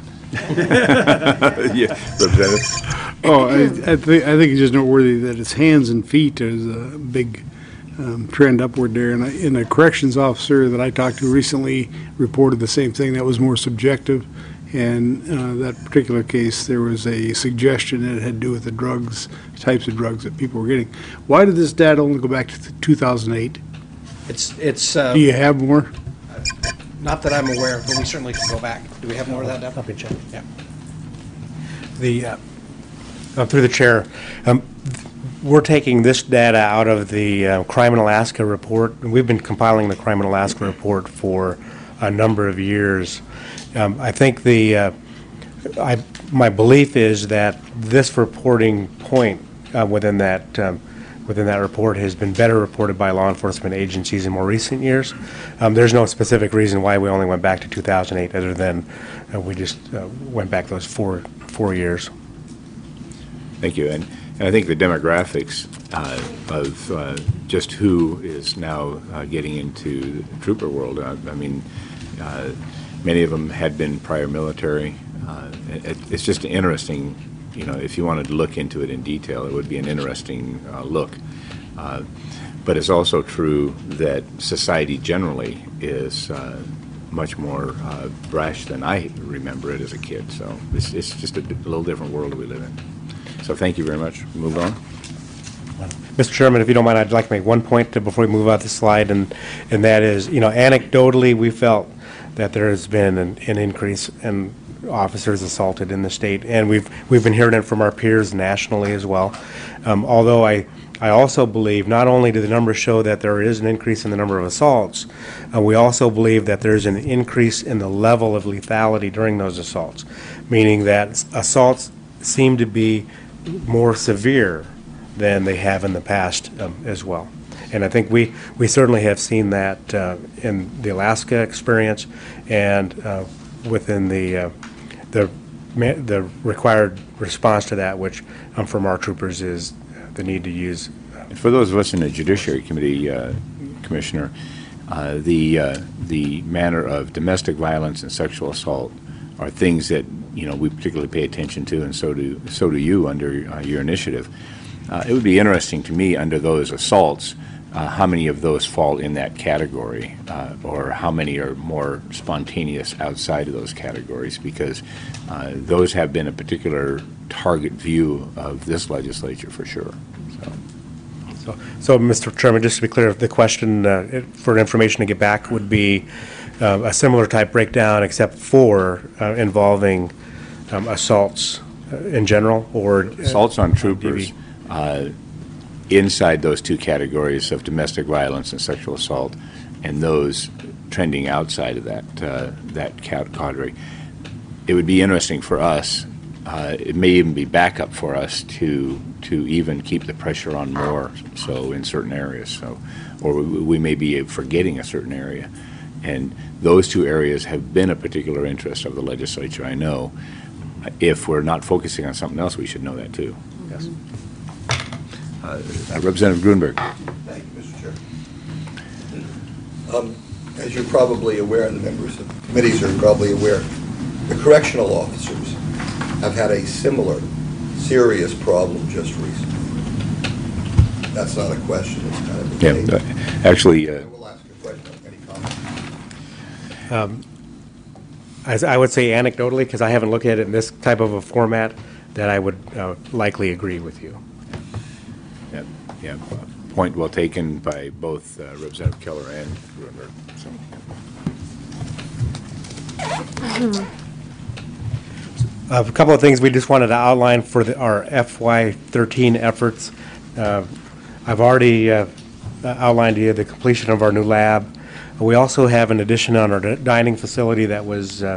Yeah, Representative? Oh, I, I think, I think it's just noteworthy that it's hands and feet is a big um, trend upward there. And I, and a corrections officer that I talked to recently reported the same thing. That was more subjective. And uh, that particular case, there was a suggestion that it had to do with the drugs, types of drugs that people were getting. Why did this data only go back to two thousand eight? It's, it's, uh, Do you have more? not that I'm aware of, but we certainly can go back. Do we have more of that, Deb? Let me check. Yeah. The, uh, uh, through the chair, um, we're taking this data out of the uh, Crime in Alaska report, and we've been compiling the Crime in Alaska report for a number of years. Um, I think the, uh, I, my belief is that this reporting point uh, within that, um, within that report has been better reported by law enforcement agencies in more recent years. Um, there's no specific reason why we only went back to two thousand eight, other than uh, we just uh, went back those four, four years. Thank you. And, and I think the demographics uh, of uh, just who is now uh, getting into the trooper world, uh, I mean, uh, many of them had been prior military. Uh, it, it's just interesting, you know, if you wanted to look into it in detail, it would be an interesting uh, look. Uh, but it's also true that society generally is uh, much more uh, brash than I remember it as a kid. So it's, it's just a, a little different world that we live in. So thank you very much. Move on. Mister Chairman, if you don't mind, I'd like to make one point to, before we move out the slide, and, and that is, you know, anecdotally, we felt that there has been an, an increase in officers assaulted in the state, and we've we've been hearing it from our peers nationally as well. Um, although I I also believe not only do the numbers show that there is an increase in the number of assaults, uh, we also believe that there's an increase in the level of lethality during those assaults, meaning that assaults seem to be more severe than they have in the past um, as well. And I think we, we certainly have seen that uh, in the Alaska experience, and uh, within the uh, the the required response to that, which um, from our troopers is the need to use. And for those of us in the Judiciary Committee, uh, Commissioner, uh, the uh, the manner of domestic violence and sexual assault are things that, you know, we particularly pay attention to, and so do so do you under uh, your initiative. Uh, it would be interesting to me, under those assaults, uh, how many of those fall in that category, uh, or how many are more spontaneous outside of those categories, because uh, those have been a particular target view of this legislature for sure. So, So, so Mister Chairman, just to be clear, the question uh, for information to get back would be uh, a similar type breakdown, except for uh, involving um, assaults uh, in general, or uh, assaults on troopers. D V. Uh, inside those two categories of domestic violence and sexual assault, and those trending outside of that uh, that cadre. It would be interesting for us. Uh, it may even be backup for us to to even keep the pressure on more. So in certain areas, so or we, we may be forgetting a certain area, and those two areas have been a particular interest of the legislature. I know. If we're not focusing on something else, we should know that too. Yes. Uh, Representative Grunberg. Thank you, Mister Chair. Um, As you're probably aware, and the members of committees are probably aware, the correctional officers have had a similar serious problem just recently. That's not a question, it's kind of a Yeah, statement. uh, actually, uh, I will ask a question. Any comments? Um, as I would say anecdotally, because I haven't looked at it in this type of a format, that I would uh, likely agree with you. yeah, yeah, point well taken by both uh, Representative Keller and Grunberg. So, A couple of things we just wanted to outline for the, our F Y thirteen efforts. Uh, I've already uh, uh, outlined to you the completion of our new lab. We also have an addition on our di- dining facility that was uh,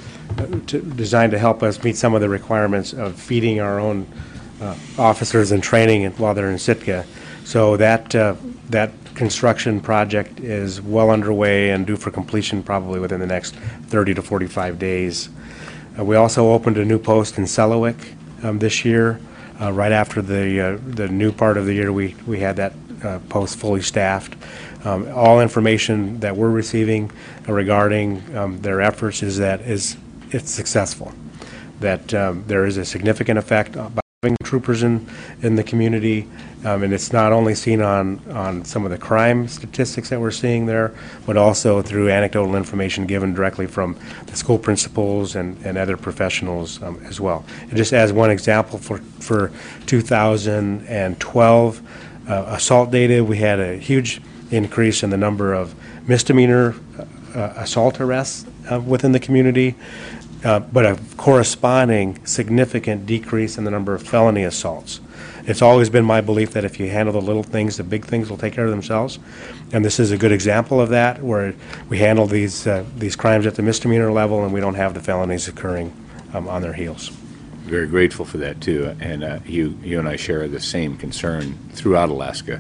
to, designed to help us meet some of the requirements of feeding our own uh, officers and training while they're in Sitka. So that uh, that construction project is well underway and due for completion probably within the next thirty to forty-five days. Uh, we also opened a new post in Selawik um, this year. Uh, right after the uh, the new part of the year, we we had that uh, post fully staffed. Um, all information that we're receiving uh, regarding um, their efforts is that is it's successful. That um, there is a significant effect by having troopers in in the community, um, and it's not only seen on on some of the crime statistics that we're seeing there, but also through anecdotal information given directly from the school principals and, and other professionals um, as well. And just as one example, for for two thousand twelve uh, assault data, we had a huge increase in the number of misdemeanor uh, assault arrests uh, within the community, uh, but a corresponding significant decrease in the number of felony assaults. It's always been my belief that if you handle the little things, the big things will take care of themselves, and this is a good example of that, where we handle these uh, these crimes at the misdemeanor level and we don't have the felonies occurring um, on their heels. Very grateful for that, too, and uh, you, you and I share the same concern throughout Alaska.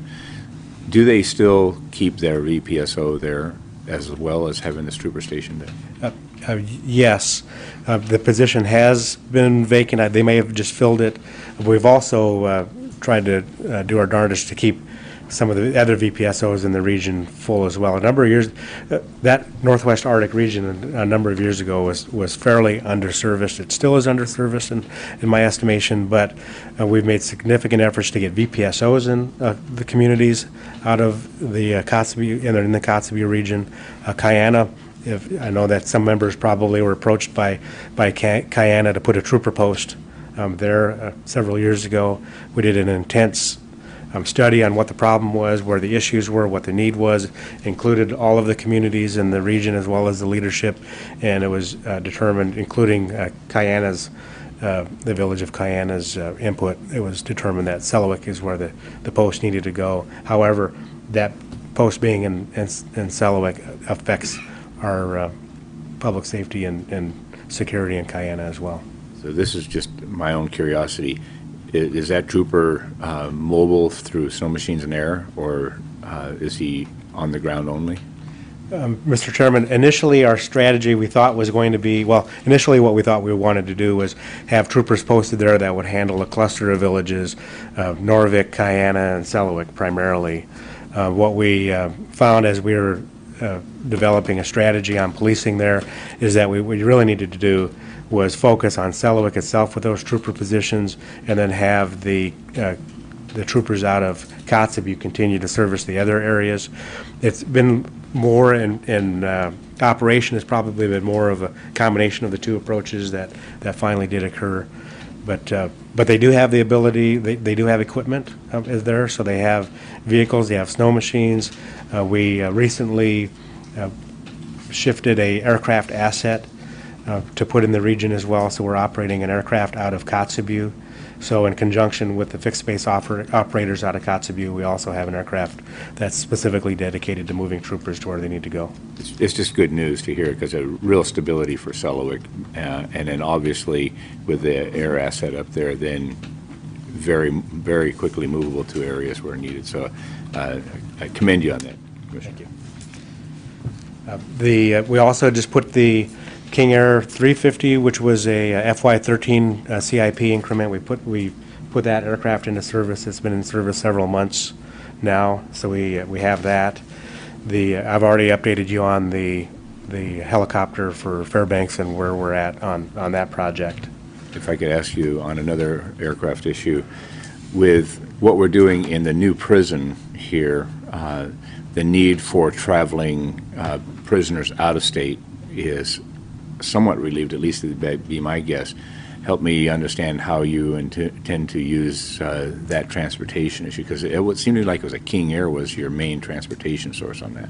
Do they still keep their V P S O there as well as having this trooper station there? Uh, uh, yes, uh, the position has been vacant. Uh, They may have just filled it. We've also uh, tried to uh, do our darndest to keep some of the other V P S Os in the region full as well. A number of years, uh, that Northwest Arctic region a number of years ago was, was fairly underserviced. It still is underserviced in, in my estimation, but uh, we've made significant efforts to get V P S Os in uh, the communities out of the uh, Kotzebue, in, in the Kotzebue region. Uh, Kayana, if, I know that some members probably were approached by, by Kayana to put a trooper post um, there uh, several years ago. We did an intense Um, study on what the problem was, where the issues were, what the need was, included all of the communities in the region as well as the leadership, and it was uh, determined, including uh, Kayana's, uh, the village of Kayana's uh, input, it was determined that Selawik is where the, the post needed to go. However, that post being in, in, in Selawik affects our uh, public safety and, and security in Kayana as well. So this is just my own curiosity. Is that trooper uh, mobile through snow machines and air, or uh, is he on the ground only? Um, Mister Chairman, initially our strategy we thought was going to be, well, initially what we thought we wanted to do was have troopers posted there that would handle a cluster of villages, uh, Norvik, Kayana, and Selawik primarily. Uh, what we uh, found as we were uh, developing a strategy on policing there is that we, what we really needed to do was focus on Selawik itself with those trooper positions, and then have the uh, the troopers out of Kotzebue continue to service the other areas. It's been more in, in uh, operation has probably been more of a combination of the two approaches that, that finally did occur. But uh, but they do have the ability, they, they do have equipment um, is there, so they have vehicles, they have snow machines. Uh, we uh, recently uh, shifted a aircraft asset Uh, to put in the region as well, so we're operating an aircraft out of Kotzebue. So in conjunction with the fixed base oper operators out of Kotzebue, we also have an aircraft that's specifically dedicated to moving troopers to where they need to go. It's, it's just good news to hear, because a real stability for Selawik, uh, and then obviously with the air asset up there, then very, very quickly movable to areas where needed. So uh, I commend you on that, Commissioner. Thank you. Uh, the uh, we also just put the King Air three fifty, which was a uh, F Y thirteen uh, C I P increment. We put we put that aircraft into service. It's been in service several months now, so we uh, we have that. The uh, I've already updated you on the the helicopter for Fairbanks and where we're at on on that project. If I could ask you on another aircraft issue, with what we're doing in the new prison here, uh, the need for traveling uh, prisoners out of state is somewhat relieved, at least that'd be my guess. Help me understand how you intend to use uh, that transportation issue, because it would seem to me like it was a King Air was your main transportation source on that.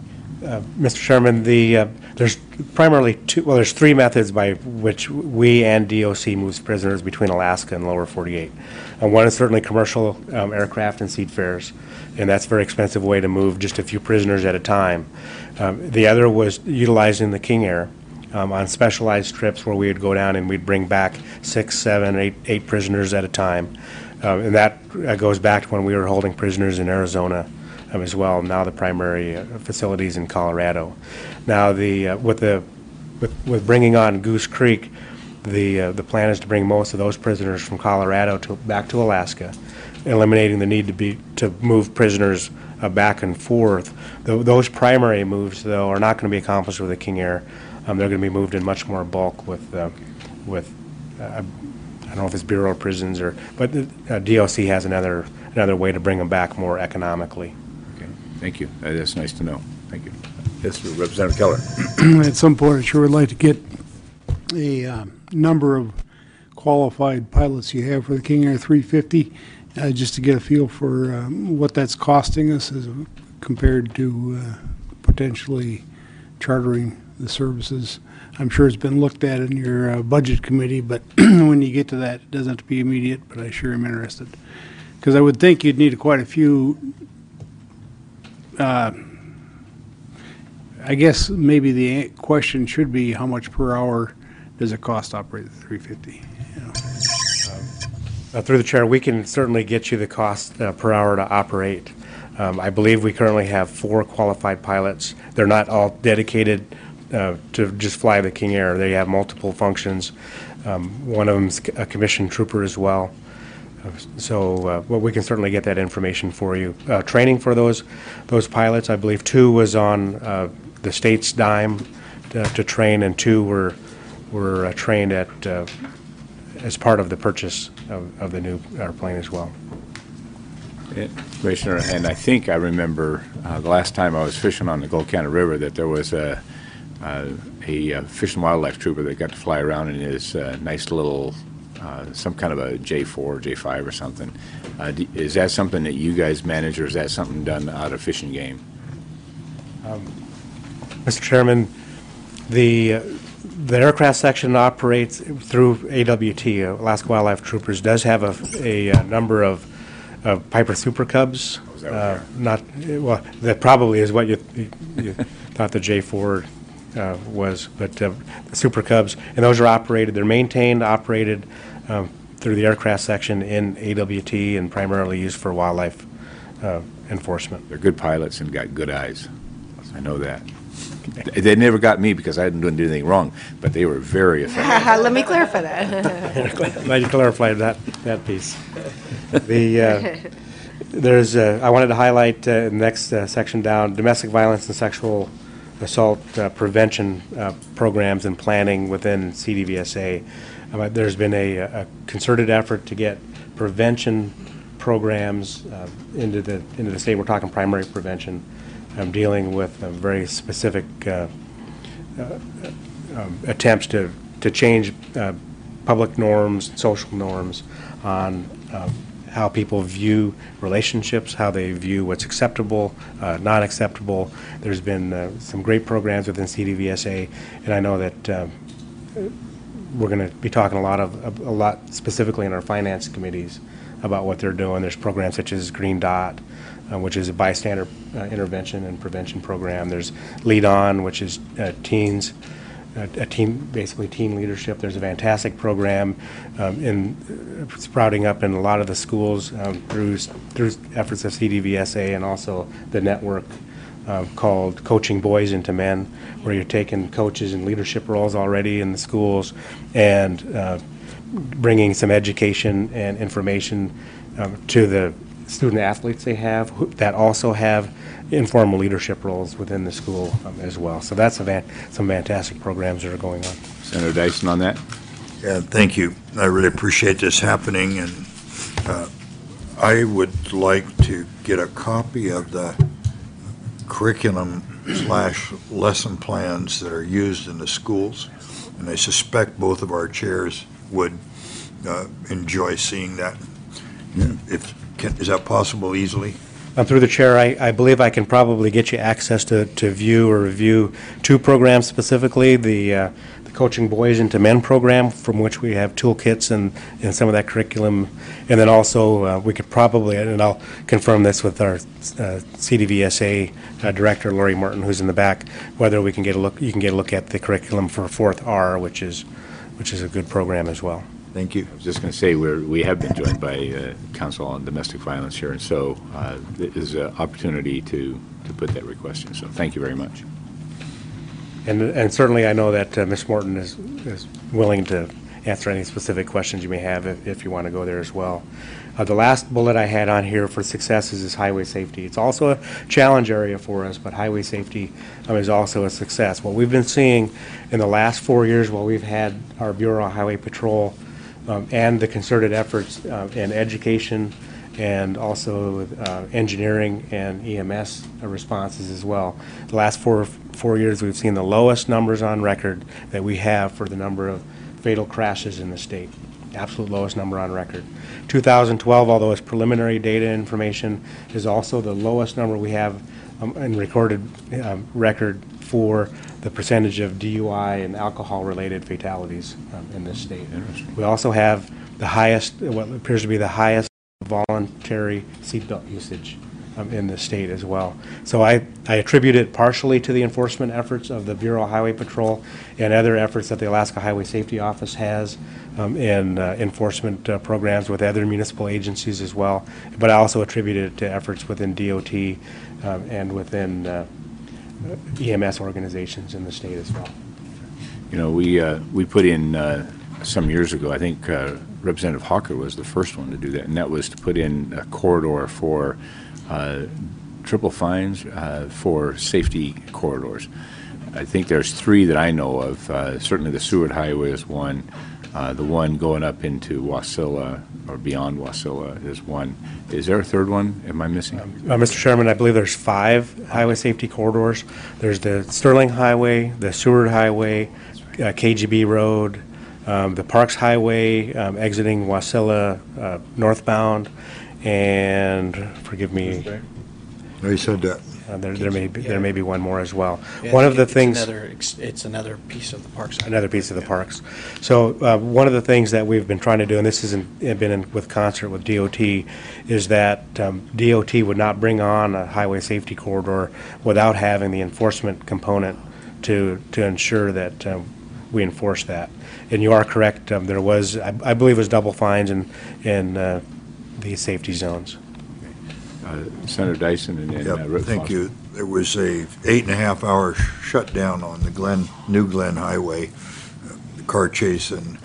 uh, Mister Chairman, the, uh, there's primarily two, well, there's three methods by which we and D O C moves prisoners between Alaska and lower forty-eight. And one is certainly commercial um, aircraft and seat fares, and that's a very expensive way to move just a few prisoners at a time. Um, the other was utilizing the King Air um, on specialized trips where we would go down and we'd bring back six, seven, eight, eight prisoners at a time. Uh, and that uh, goes back to when we were holding prisoners in Arizona um, as well. Now the primary uh, facilities in Colorado. Now the uh, with the with, with bringing on Goose Creek, the uh, the plan is to bring most of those prisoners from Colorado to back to Alaska, eliminating the need to be to move prisoners uh, back and forth. Th those primary moves, though, are not going to be accomplished with the King Air. Um, they're going to be moved in much more bulk with uh, with. Uh, I don't know if it's Bureau of Prisons or, but the uh, D O C has another another way to bring them back more economically. Okay, thank you. Uh, That's nice to know. Thank you. Yes, Representative Keller. At some point, I sure would like to get a uh, number of qualified pilots you have for the King Air three fifty, uh, just to get a feel for um, what that's costing us as compared to uh, potentially chartering the services. I'm sure it's been looked at in your uh, budget committee, but when you get to that, it doesn't have to be immediate, but I sure am interested. Because I would think you'd need quite a few, uh, I guess maybe the question should be how much per hour does it cost to operate the three fifty? You know? Uh, through the chair, we can certainly get you the cost uh, per hour to operate. Um, I believe we currently have four qualified pilots. They're not all dedicated Uh, to just fly the King Air. They have multiple functions. Um, one of them's a commissioned trooper as well. Uh, so, uh, well, we can certainly get that information for you. Uh, training for those those pilots, I believe two was on uh, the state's dime to, to train, and two were were uh, trained at uh, as part of the purchase of, of the new airplane as well. Yeah, Commissioner, and I think I remember uh, the last time I was fishing on the Golconda River that there was a Uh, a uh, Fish and Wildlife trooper that got to fly around in his uh, nice little, uh, some kind of a J four, J five or something. Uh, d is that something that you guys manage, or is that something done out of Fish and Game? Um, Mister Chairman, the uh, the aircraft section operates through A W T, uh, Alaska Wildlife Troopers, does have a, a, a number of, of Piper Super Cubs. Oh, is that uh, not well, that probably is what you, you thought the J four Uh, was, but uh, the Super Cubs, and those are operated, they're maintained, operated um, through the aircraft section in A W T and primarily used for wildlife uh, enforcement. They're good pilots and got good eyes. I know that. They never got me because I didn't do anything wrong, but they were very effective. Let me clarify that. Glad you clarified that, that piece. The, uh, there's, uh, I wanted to highlight uh, the next uh, section down, domestic violence and sexual assault uh, prevention uh, programs and planning within C D V S A. Uh, there's been a, a concerted effort to get prevention programs uh, into the into the state. We're talking primary prevention, um, dealing with uh, very specific uh, uh, um, attempts to to change uh, public norms, social norms on uh, how people view relationships, how they view what's acceptable, uh, not acceptable. There's been uh, some great programs within C D V S A, and I know that uh, we're going to be talking a lot of a lot specifically in our finance committees about what they're doing. There's programs such as Green Dot, uh, which is a bystander uh, intervention and prevention program. There's Lead On, which is uh, teens. A teen, basically teen leadership. There's a fantastic program um, in uh, sprouting up in a lot of the schools um, through through efforts of C D V S A and also the network uh, called Coaching Boys into Men, where you're taking coaches in leadership roles already in the schools and uh, bringing some education and information um, to the student athletes they have who, that also have informal leadership roles within the school um, as well. So that's a van some fantastic programs that are going on. Senator Dyson on that? Yeah, thank you. I really appreciate this happening, and uh, I would like to get a copy of the curriculum slash lesson plans that are used in the schools, and I suspect both of our chairs would uh, enjoy seeing that. If can, is that possible easily? Um, Through the chair, I, I believe I can probably get you access to, to view or review two programs specifically, the, uh, the Coaching Boys into Men program, from which we have toolkits and, and some of that curriculum. And then also, uh, we could probably, and I'll confirm this with our uh, C D V S A uh, Director, Lori Martin, who's in the back, whether we can get a look, you can get a look at the curriculum for Fourth R, which is, which is a good program as well. Thank you. I was just going to say, we're, we have been joined by uh, Council on Domestic Violence here, and so uh, it is an opportunity to, to put that request in, so thank you very much. And, and certainly, I know that uh, Miz Morton is, is willing to answer any specific questions you may have if, if you want to go there as well. Uh, the last bullet I had on here for successes is highway safety. It's also a challenge area for us, but highway safety um, is also a success. What we've been seeing in the last four years while we've had our Bureau of Highway Patrol um, and the concerted efforts uh, in education and also uh, engineering and E M S responses as well. The last four four years, we've seen the lowest numbers on record that we have for the number of fatal crashes in the state. Absolute lowest number on record. two thousand twelve, although it's preliminary data information, is also the lowest number we have um, in recorded um, record for the percentage of D U I and alcohol-related fatalities um, in this state. We also have the highest, what appears to be the highest voluntary seatbelt usage um, in the state as well. So I, I attribute it partially to the enforcement efforts of the Bureau of Highway Patrol and other efforts that the Alaska Highway Safety Office has um, in uh, enforcement uh, programs with other municipal agencies as well. But I also attribute it to efforts within D O T um, and within uh, E M S organizations in the state as well. You know, we, uh, we put in uh, some years ago, I think uh, Representative Hawker was the first one to do that, and that was to put in a corridor for uh, triple fines uh, for safety corridors. I think there's three that I know of. Uh, certainly the Seward Highway is one. Uh, the one going up into Wasilla or beyond Wasilla is one. Is there a third one? Am I missing? Uh, Mister Chairman, I believe there's five highway safety corridors. There's the Sterling Highway, the Seward Highway, uh, K G B Road, um, the Parks Highway um, exiting Wasilla uh, northbound, and forgive me, I said that. uh, there, there may be, there may be one more as well. Yeah, One of the it's things. Another, ex- it's another piece of the parks. Another piece of the parks. So uh, one of the things that we've been trying to do, and this has been in with concert with D O T, is that um, D O T would not bring on a highway safety corridor without having the enforcement component to to ensure that um, we enforce that. And you are correct. Um, there was, I, I believe, it was double fines in in uh, the safety zones. Uh, Senator Dyson and then Yep, uh, Rick thank Foster. you. There was a eight and a half hour shutdown on the Glen, New Glen Highway, uh, the car chase and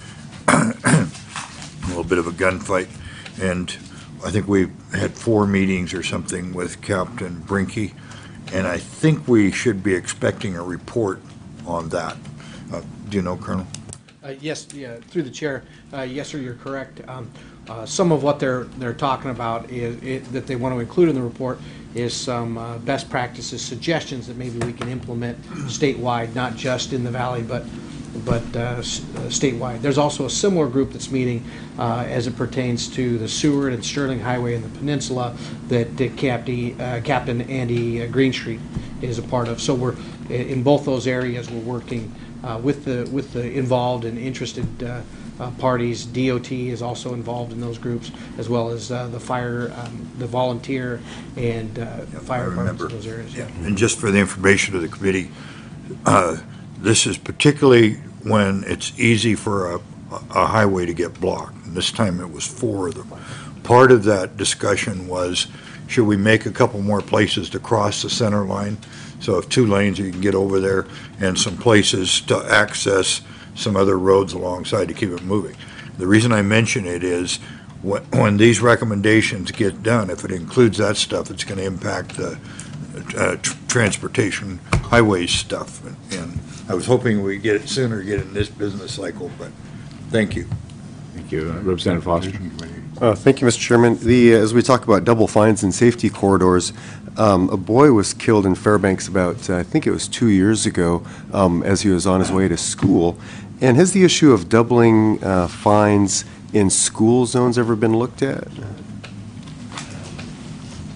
a little bit of a gunfight. And I think we had four meetings or something with Captain Brinke, and I think we should be expecting a report on that. Uh, Do you know, Colonel? Uh, Yes, yeah, through the chair. Uh, Yes, sir, you're correct. Um, uh, Some of what they're, they're talking about is, it- that they want to include in the report is some uh, best practices, suggestions that maybe we can implement statewide, not just in the valley, but, but uh, s- uh, statewide. There's also a similar group that's meeting uh, as it pertains to the Seward and Sterling Highway in the peninsula that uh, Captain, uh, Captain Andy uh, Greenstreet is a part of. So we're, i- in both those areas, we're working uh, with the, with the involved and interested uh, uh, parties. D O T is also involved in those groups, as well as uh, the fire, um, the volunteer and uh, fire I departments remember. in those areas. Yeah. And just for the information of the committee, uh, this is particularly when it's easy for a, a highway to get blocked. And this time it was four of them. Part of that discussion was, should we make a couple more places to cross the center line? So if two lanes, you can get over there, and some places to access some other roads alongside to keep it moving. The reason I mention it is when, when these recommendations get done, if it includes that stuff, it's going to impact the uh, tr- transportation highways stuff. And, and I was hoping we'd get it sooner, get it in this business cycle, but thank you. Thank you. Uh, Representative Foster. Uh, Thank you, Mister Chairman. The, uh, as we talk about double fines and safety corridors, um, a boy was killed in Fairbanks about, uh, I think it was two years ago, um, as he was on his way to school. And has the issue of doubling uh, fines in school zones ever been looked at?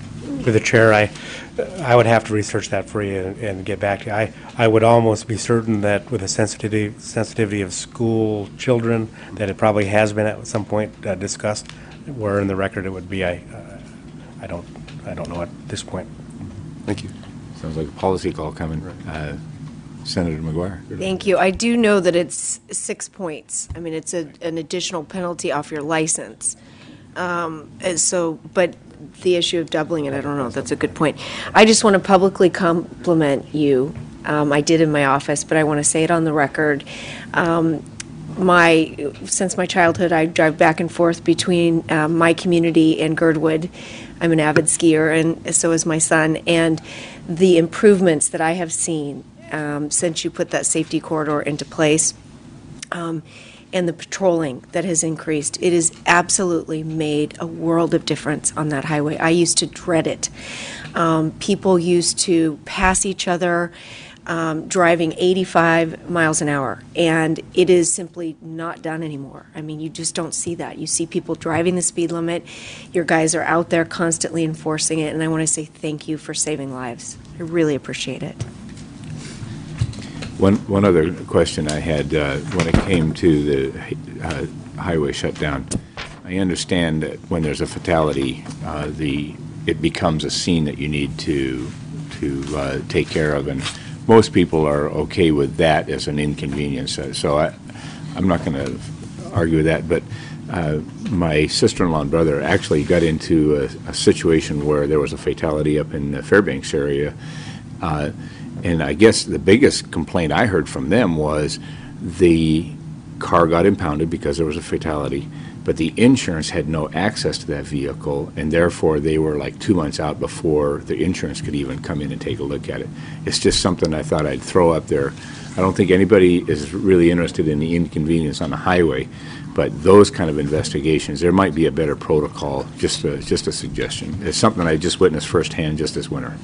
Through the chair, I, I would have to research that for you and, and get back to you. I, I would almost be certain that with the sensitivity, sensitivity of school children, that it probably has been at some point uh, discussed, where in the record it would be. I, uh, I don't, I don't know at this point. Thank you. Sounds like a policy call coming. Uh, Senator McGuire. Thank you. I do know that it's six points. I mean, it's a, an additional penalty off your license. Um, and so, but the issue of doubling it, I don't know. That's a good point. I just want to publicly compliment you. Um, I did in my office, but I want to say it on the record. Um, my since my childhood, I drive back and forth between um, my community and Girdwood. I'm an avid skier, and so is my son. And the improvements that I have seen um, since you put that safety corridor into place, um, and the patrolling that has increased, it has absolutely made a world of difference on that highway. I used to dread it. Um, people used to pass each other um, driving eighty-five miles an hour, and it is simply not done anymore. I mean, you just don't see that. You see people driving the speed limit. Your guys are out there constantly enforcing it, and I want to say thank you for saving lives. I really appreciate it. One, one other question I had, uh, when it came to the uh, highway shutdown, I understand that when there's a fatality, uh, the, it becomes a scene that you need to, to uh, take care of, and most people are okay with that as an inconvenience. Uh, So I, I'm not going to argue with that, but uh, my sister-in-law and brother actually got into a, a situation where there was a fatality up in the Fairbanks area. Uh, And I guess the biggest complaint I heard from them was the car got impounded because there was a fatality, but the insurance had no access to that vehicle, and therefore they were like two months out before the insurance could even come in and take a look at it. It's just something I thought I'd throw up there. I don't think anybody is really interested in the inconvenience on the highway, but those kind of investigations, there might be a better protocol, just a, just a suggestion. It's something I just witnessed firsthand just this winter.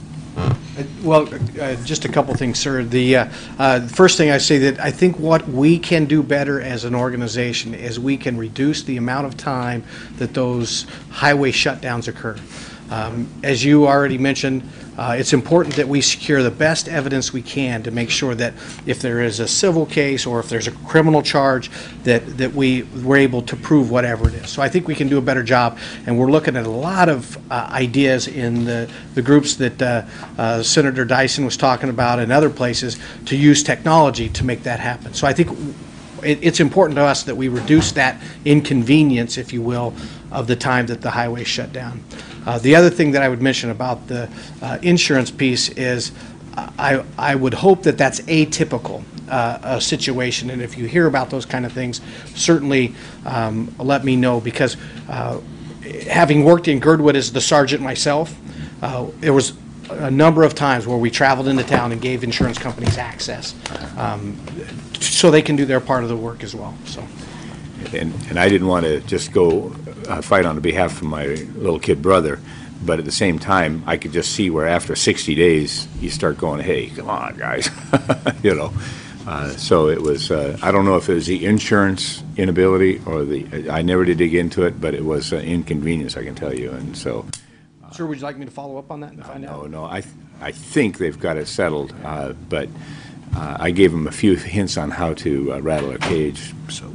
Well, uh, just a couple things, sir. The uh, uh, first thing I say that I think what we can do better as an organization is we can reduce the amount of time that those highway shutdowns occur. Um, as you already mentioned, uh, it's important that we secure the best evidence we can to make sure that if there is a civil case or if there's a criminal charge, that, that we, we're able to prove whatever it is. So I think we can do a better job, and we're looking at a lot of uh, ideas in the, the groups that uh, uh, Senator Dyson was talking about and other places to use technology to make that happen. So I think it, it's important to us that we reduce that inconvenience, if you will, of the time that the highway shut down. Uh, the other thing that I would mention about the uh, insurance piece is uh, I, I would hope that that's atypical uh, a situation, and if you hear about those kind of things, certainly um, let me know, because uh, having worked in Girdwood as the sergeant myself, uh, there was a number of times where we traveled into town and gave insurance companies access um, so they can do their part of the work as well. So. And, and I didn't want to just go uh, fight on behalf of my little kid brother, but at the same time, I could just see where after sixty days, you start going, hey, come on, guys, you know. Uh, so it was, uh, I don't know if it was the insurance inability or the, I never did dig into it, but it was uh, inconvenience, I can tell you, and so. Uh, Sir, would you like me to follow up on that and find no, out? No, no, I, th I think they've got it settled, uh, but uh, I gave them a few hints on how to uh, rattle a cage, so.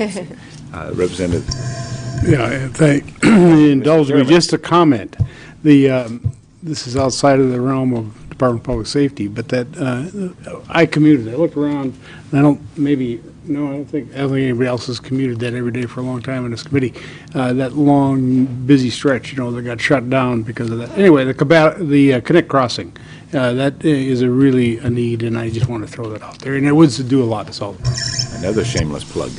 Uh, Representative. Yeah, if I indulge me, just a comment. The, um, this is outside of the realm of Department of Public Safety, but that, uh, I commuted, I looked around, and I don't, maybe, no, I don't think, I don't think anybody else has commuted that every day for a long time in this committee. Uh, that long, busy stretch, you know, that got shut down because of that. Anyway, the Cabot, the uh, Connect Crossing, uh, that is a really a need, and I just want to throw that out there. And it would do a lot to solve it. Another shameless plug.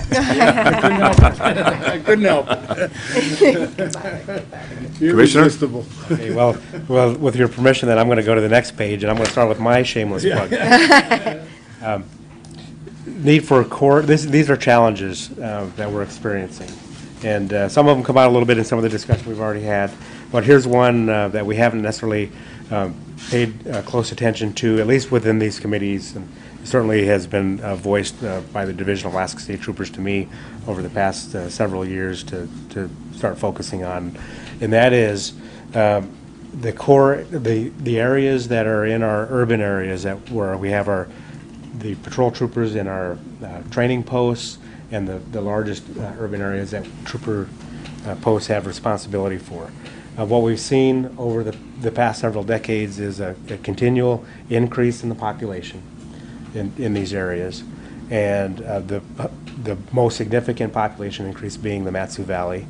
I couldn't help it. Commissioner? Irresistible. Okay, well, well, with your permission, then I'm going to go to the next page, and I'm going to start with my shameless plug. um, need for core. This, these are challenges uh, that we're experiencing, and uh, some of them come out a little bit in some of the discussion we've already had. But here's one uh, that we haven't necessarily um, paid uh, close attention to, at least within these committees, and certainly has been uh, voiced uh, by the Division of Alaska State Troopers to me over the past uh, several years to, to start focusing on, and that is um, the core, the, the areas that are in our urban areas that where we have our, the patrol troopers in our uh, training posts and the, the largest uh, urban areas that trooper uh, posts have responsibility for. Uh, what we've seen over the, the past several decades is a, a continual increase in the population in, in these areas, and uh, the, uh, the most significant population increase being the Mat-Su Valley.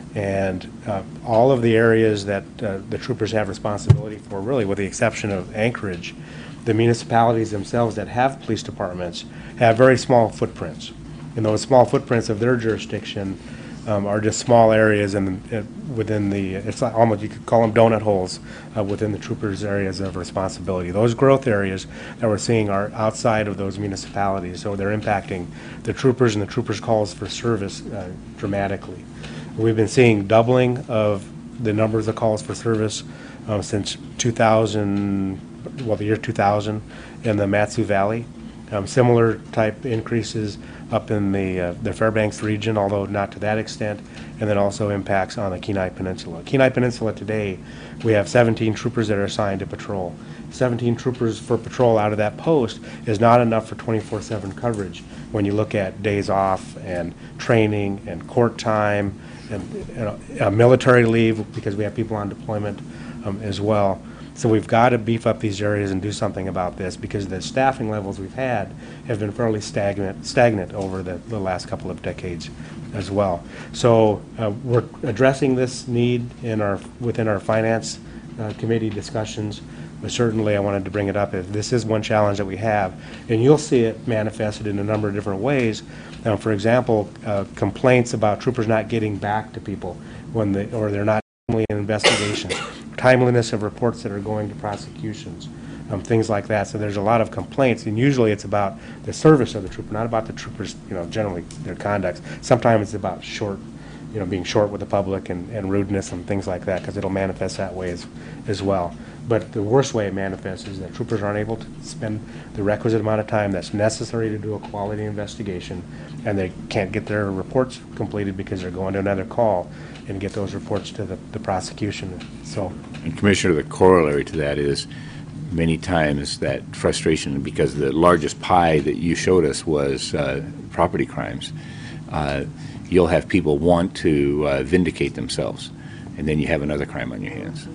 And uh, all of the areas that uh, the troopers have responsibility for, really with the exception of Anchorage, the municipalities themselves that have police departments have very small footprints. And those small footprints of their jurisdiction um, are just small areas in, uh, within the, it's like almost, you could call them donut holes uh, within the troopers' areas of responsibility. Those growth areas that we're seeing are outside of those municipalities, so they're impacting the troopers and the troopers' calls for service uh, dramatically. We've been seeing doubling of the numbers of calls for service uh, since two thousand, well, the year two thousand in the Mat-Su Valley. Um, similar type increases up in the, uh, the Fairbanks region, although not to that extent, and then also impacts on the Kenai Peninsula. Kenai Peninsula today, we have seventeen troopers that are assigned to patrol. seventeen troopers for patrol out of that post is not enough for twenty-four seven coverage when you look at days off and training and court time and you know, uh, military leave, because we have people on deployment um, as well. So we've got to beef up these areas and do something about this, because the staffing levels we've had have been fairly stagnant, stagnant over the, the last couple of decades as well. So uh, we're addressing this need in our within our finance uh, committee discussions. But certainly I wanted to bring it up. If this is one challenge that we have, and you'll see it manifested in a number of different ways. Now, for example, uh, complaints about troopers not getting back to people when they, or they're not timely in investigations, timeliness of reports that are going to prosecutions, um, things like that. So there's a lot of complaints, and usually it's about the service of the trooper, not about the troopers, you know, generally their conduct. Sometimes it's about short, you know, being short with the public and, and rudeness and things like that, because it'll manifest that way as, as well. But the worst way it manifests is that troopers aren't able to spend the requisite amount of time that's necessary to do a quality investigation, and they can't get their reports completed because they're going to another call and get those reports to the, the prosecution. So, And Commissioner, the corollary to that is many times that frustration, because the largest pie that you showed us was uh, property crimes. Uh, you'll have people want to uh, vindicate themselves, and then you have another crime on your hands.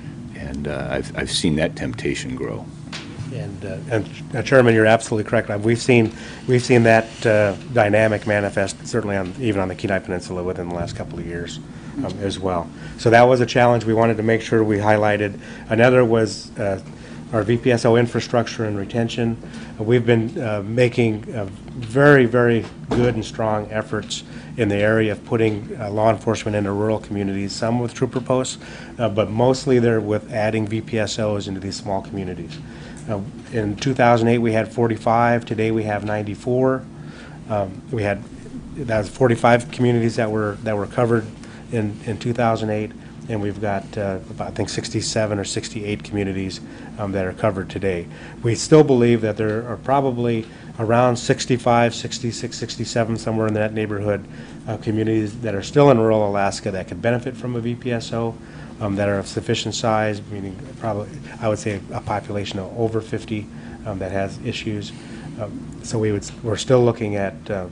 And uh, I've, I've seen that temptation grow. And, uh, and uh, Chairman, you're absolutely correct. Uh, We've seen we've seen that uh, dynamic manifest certainly on even on the Kenai Peninsula within the last couple of years um, as well. So that was a challenge we wanted to make sure we highlighted. Another was uh, our V P S O infrastructure and retention. Uh, we've been uh, making uh, very, very good and strong efforts in the area of putting uh, law enforcement into rural communities, some with trooper posts, uh, but mostly they're with adding V P S Os into these small communities. Uh, in two thousand eight, we had forty-five. Today, we have ninety-four. Um, we had that was forty-five communities that were that were covered in in two thousand eight, and we've got uh, about, I think sixty-seven or sixty-eight communities um, that are covered today. We still believe that there are probably around sixty-five, sixty-six, sixty-seven, somewhere in that neighborhood, uh, communities that are still in rural Alaska that could benefit from a V P S O. Um, that are of sufficient size, meaning probably, I would say, a population of over fifty um, that has issues. Um, so we would, we're still looking at uh,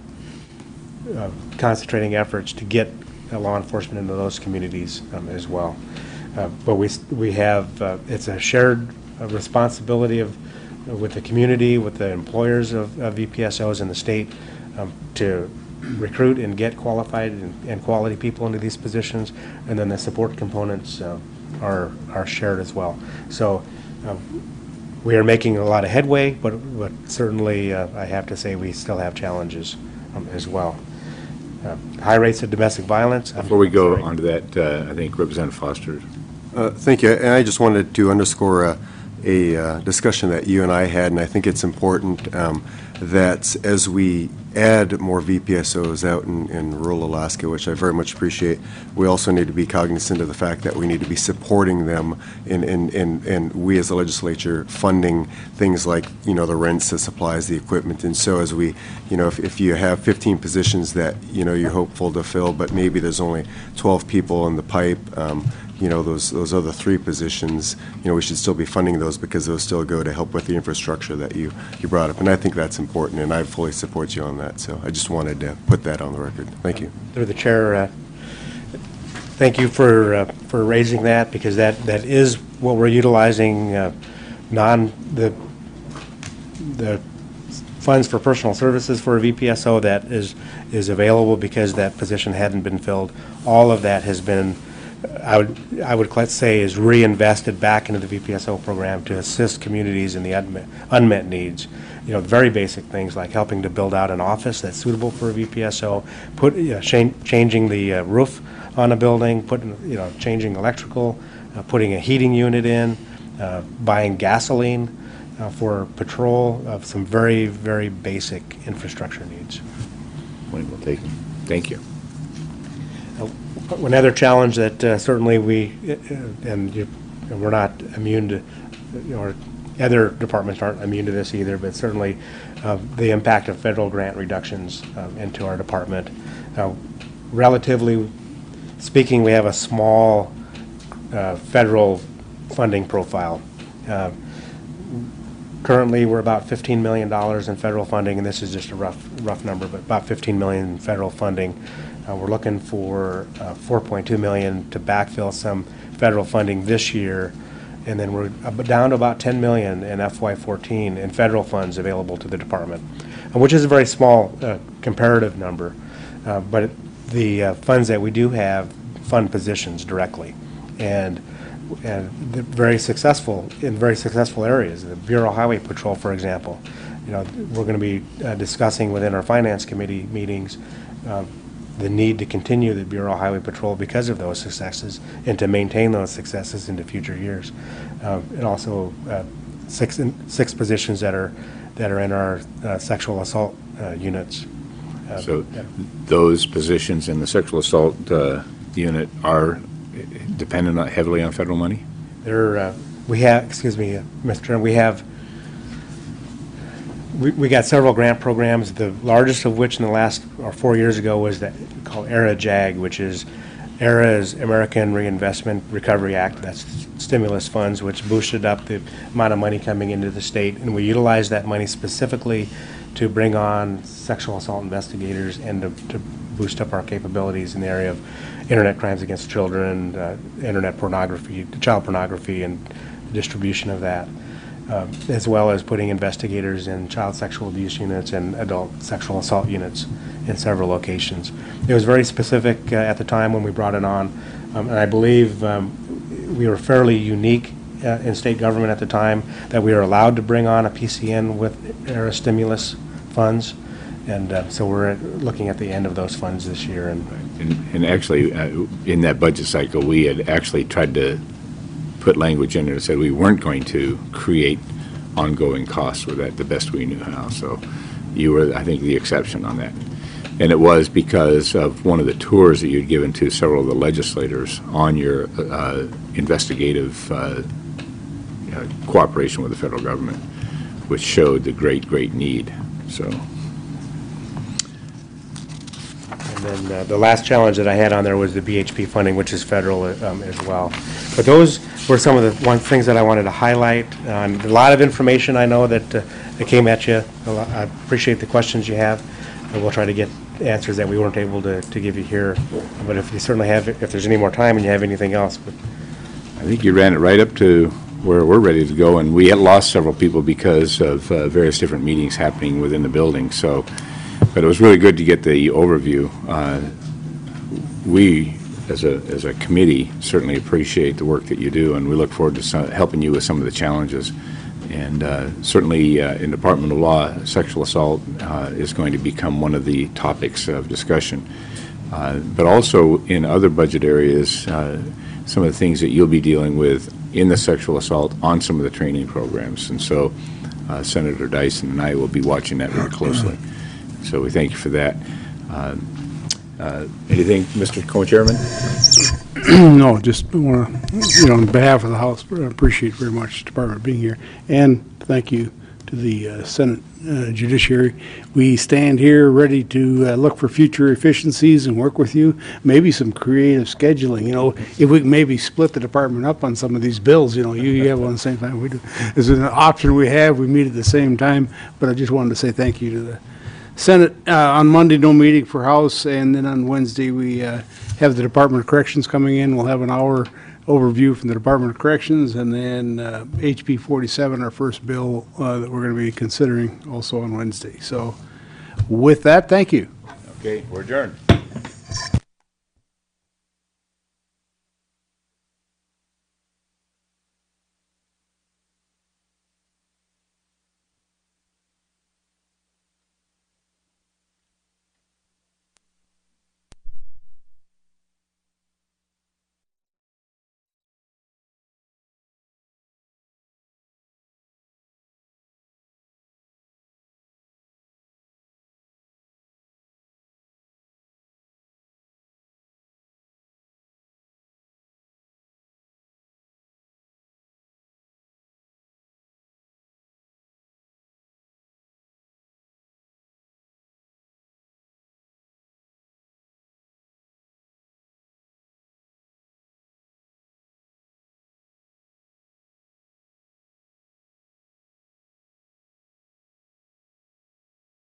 uh, concentrating efforts to get uh, law enforcement into those communities um, as well. Uh, but we we have uh, it's a shared uh, responsibility of uh, with the community, with the employers of, of V P S Os in the state um, to recruit and get qualified and, and quality people into these positions, and then the support components uh, are are shared as well. So uh, we are making a lot of headway, but, but certainly uh, I have to say we still have challenges um, as well. Uh, high rates of domestic violence. Before we go on to that, uh, I think Representative Foster. Uh, Thank you. And I just wanted to underscore a, a uh, discussion that you and I had, and I think it's important um, that as we add more V P S Os out in, in rural Alaska, which I very much appreciate, we also need to be cognizant of the fact that we need to be supporting them in, in, in, in we as a legislature funding things like, you know, the rents, the supplies, the equipment. And so as we, you know, if, if you have fifteen positions that, you know, you're hopeful to fill, but maybe there's only twelve people in the pipe, um, you know, those, those other three positions, you know, we should still be funding those because those still go to help with the infrastructure that you, you brought up. And I think that's important, and I fully support you on that. So I just wanted to put that on the record. Thank you. Through the chair, uh, thank you for, uh, for raising that, because that, that is what we're utilizing, uh, non, the, the funds for personal services for a V P S O that is, is available because that position hadn't been filled. All of that has been, I would, I would let's say, is reinvested back into the V P S O program to assist communities in the unmet, unmet needs. You know, very basic things like helping to build out an office that's suitable for a V P S O, put, you know, cha- changing the uh, roof on a building, putting, you know, changing electrical, uh, putting a heating unit in, uh, buying gasoline uh, for patrol of some very, very basic infrastructure needs. Point well taken. Thank you. Another challenge that uh, certainly we, uh, and, you, and we're not immune to, you know, or other departments aren't immune to this either, but certainly uh, the impact of federal grant reductions uh, into our department. Uh, relatively speaking, we have a small uh, federal funding profile. Uh, currently, we're about fifteen million dollars in federal funding, and this is just a rough, rough number, but about fifteen million dollars in federal funding. Uh, we're looking for uh, four point two million dollars to backfill some federal funding this year, and then we're down to about ten million dollars in F Y fourteen in federal funds available to the department, which is a very small uh, comparative number, uh, but the uh, funds that we do have fund positions directly, and and they're very successful in very successful areas. The Bureau of Highway Patrol, for example, you know, we're going to be uh, discussing within our finance committee meetings uh, the need to continue the Bureau of Highway Patrol because of those successes and to maintain those successes into future years. Uh, and also uh, six in, six positions that are that are in our uh, sexual assault uh, units. Uh, So yeah. those positions in the sexual assault uh, unit are dependent on- heavily on federal money? There, uh, we have, excuse me, uh, Mister Chairman, we have, we, we got several grant programs, the largest of which in the last, or four years ago, was that called ERA JAG, which is, ERA is American Reinvestment Recovery Act. That's stimulus funds, which boosted up the amount of money coming into the state. And we utilized that money specifically to bring on sexual assault investigators and to, to boost up our capabilities in the area of internet crimes against children, uh, internet pornography, child pornography, and the distribution of that, uh, as well as putting investigators in child sexual abuse units and adult sexual assault units in several locations. It was very specific uh, at the time when we brought it on, um, and I believe um, we were fairly unique uh, in state government at the time that we were allowed to bring on a P C N with ERA stimulus funds. And uh, so we're looking at the end of those funds this year. And, And and actually, uh, in that budget cycle, we had actually tried to put language in there that said we weren't going to create ongoing costs with that the best we knew how. So you were, I think, the exception on that. And it was because of one of the tours that you'd given to several of the legislators on your uh, investigative uh, uh, cooperation with the federal government, which showed the great, great need. So. And then uh, the last challenge that I had on there was the B H P funding, which is federal um, as well. But those were some of the one things that I wanted to highlight. Um, a lot of information I know that, uh, that came at you. I appreciate the questions you have, and we'll try to get answers that we weren't able to, to give you here. But if you certainly have, if there's any more time and you have anything else. But I think you ran it right up to where we're ready to go, and we had lost several people because of uh, various different meetings happening within the building. So, but it was really good to get the overview. Uh, we, as a as a committee, certainly appreciate the work that you do, and we look forward to some, helping you with some of the challenges. And uh, certainly uh, in Department of Law, sexual assault uh, is going to become one of the topics of discussion. Uh, but also in other budget areas, uh, some of the things that you'll be dealing with in the sexual assault on some of the training programs. And so uh, Senator Dyson and I will be watching that very closely. So we thank you for that. Uh, uh, anything, Mister Co-Chairman? No, just want to, you know, on behalf of the House, I appreciate very much the Department being here. And thank you to to the uh, Senate uh, Judiciary. We stand here ready to uh, look for future efficiencies and work with you. Maybe some creative scheduling, you know, if we can maybe split the department up on some of these bills, you know, you, you have one at the same time we do. It's an option we have. We meet at the same time, but I just wanted to say thank you to the Senate. Uh, on Monday, no meeting for House, and then on Wednesday, we uh, have the Department of Corrections coming in. We'll have an hour overview from the Department of Corrections, and then uh, H B forty-seven, our first bill uh, that we're going to be considering also on Wednesday. So with that, thank you. Okay, we're adjourned.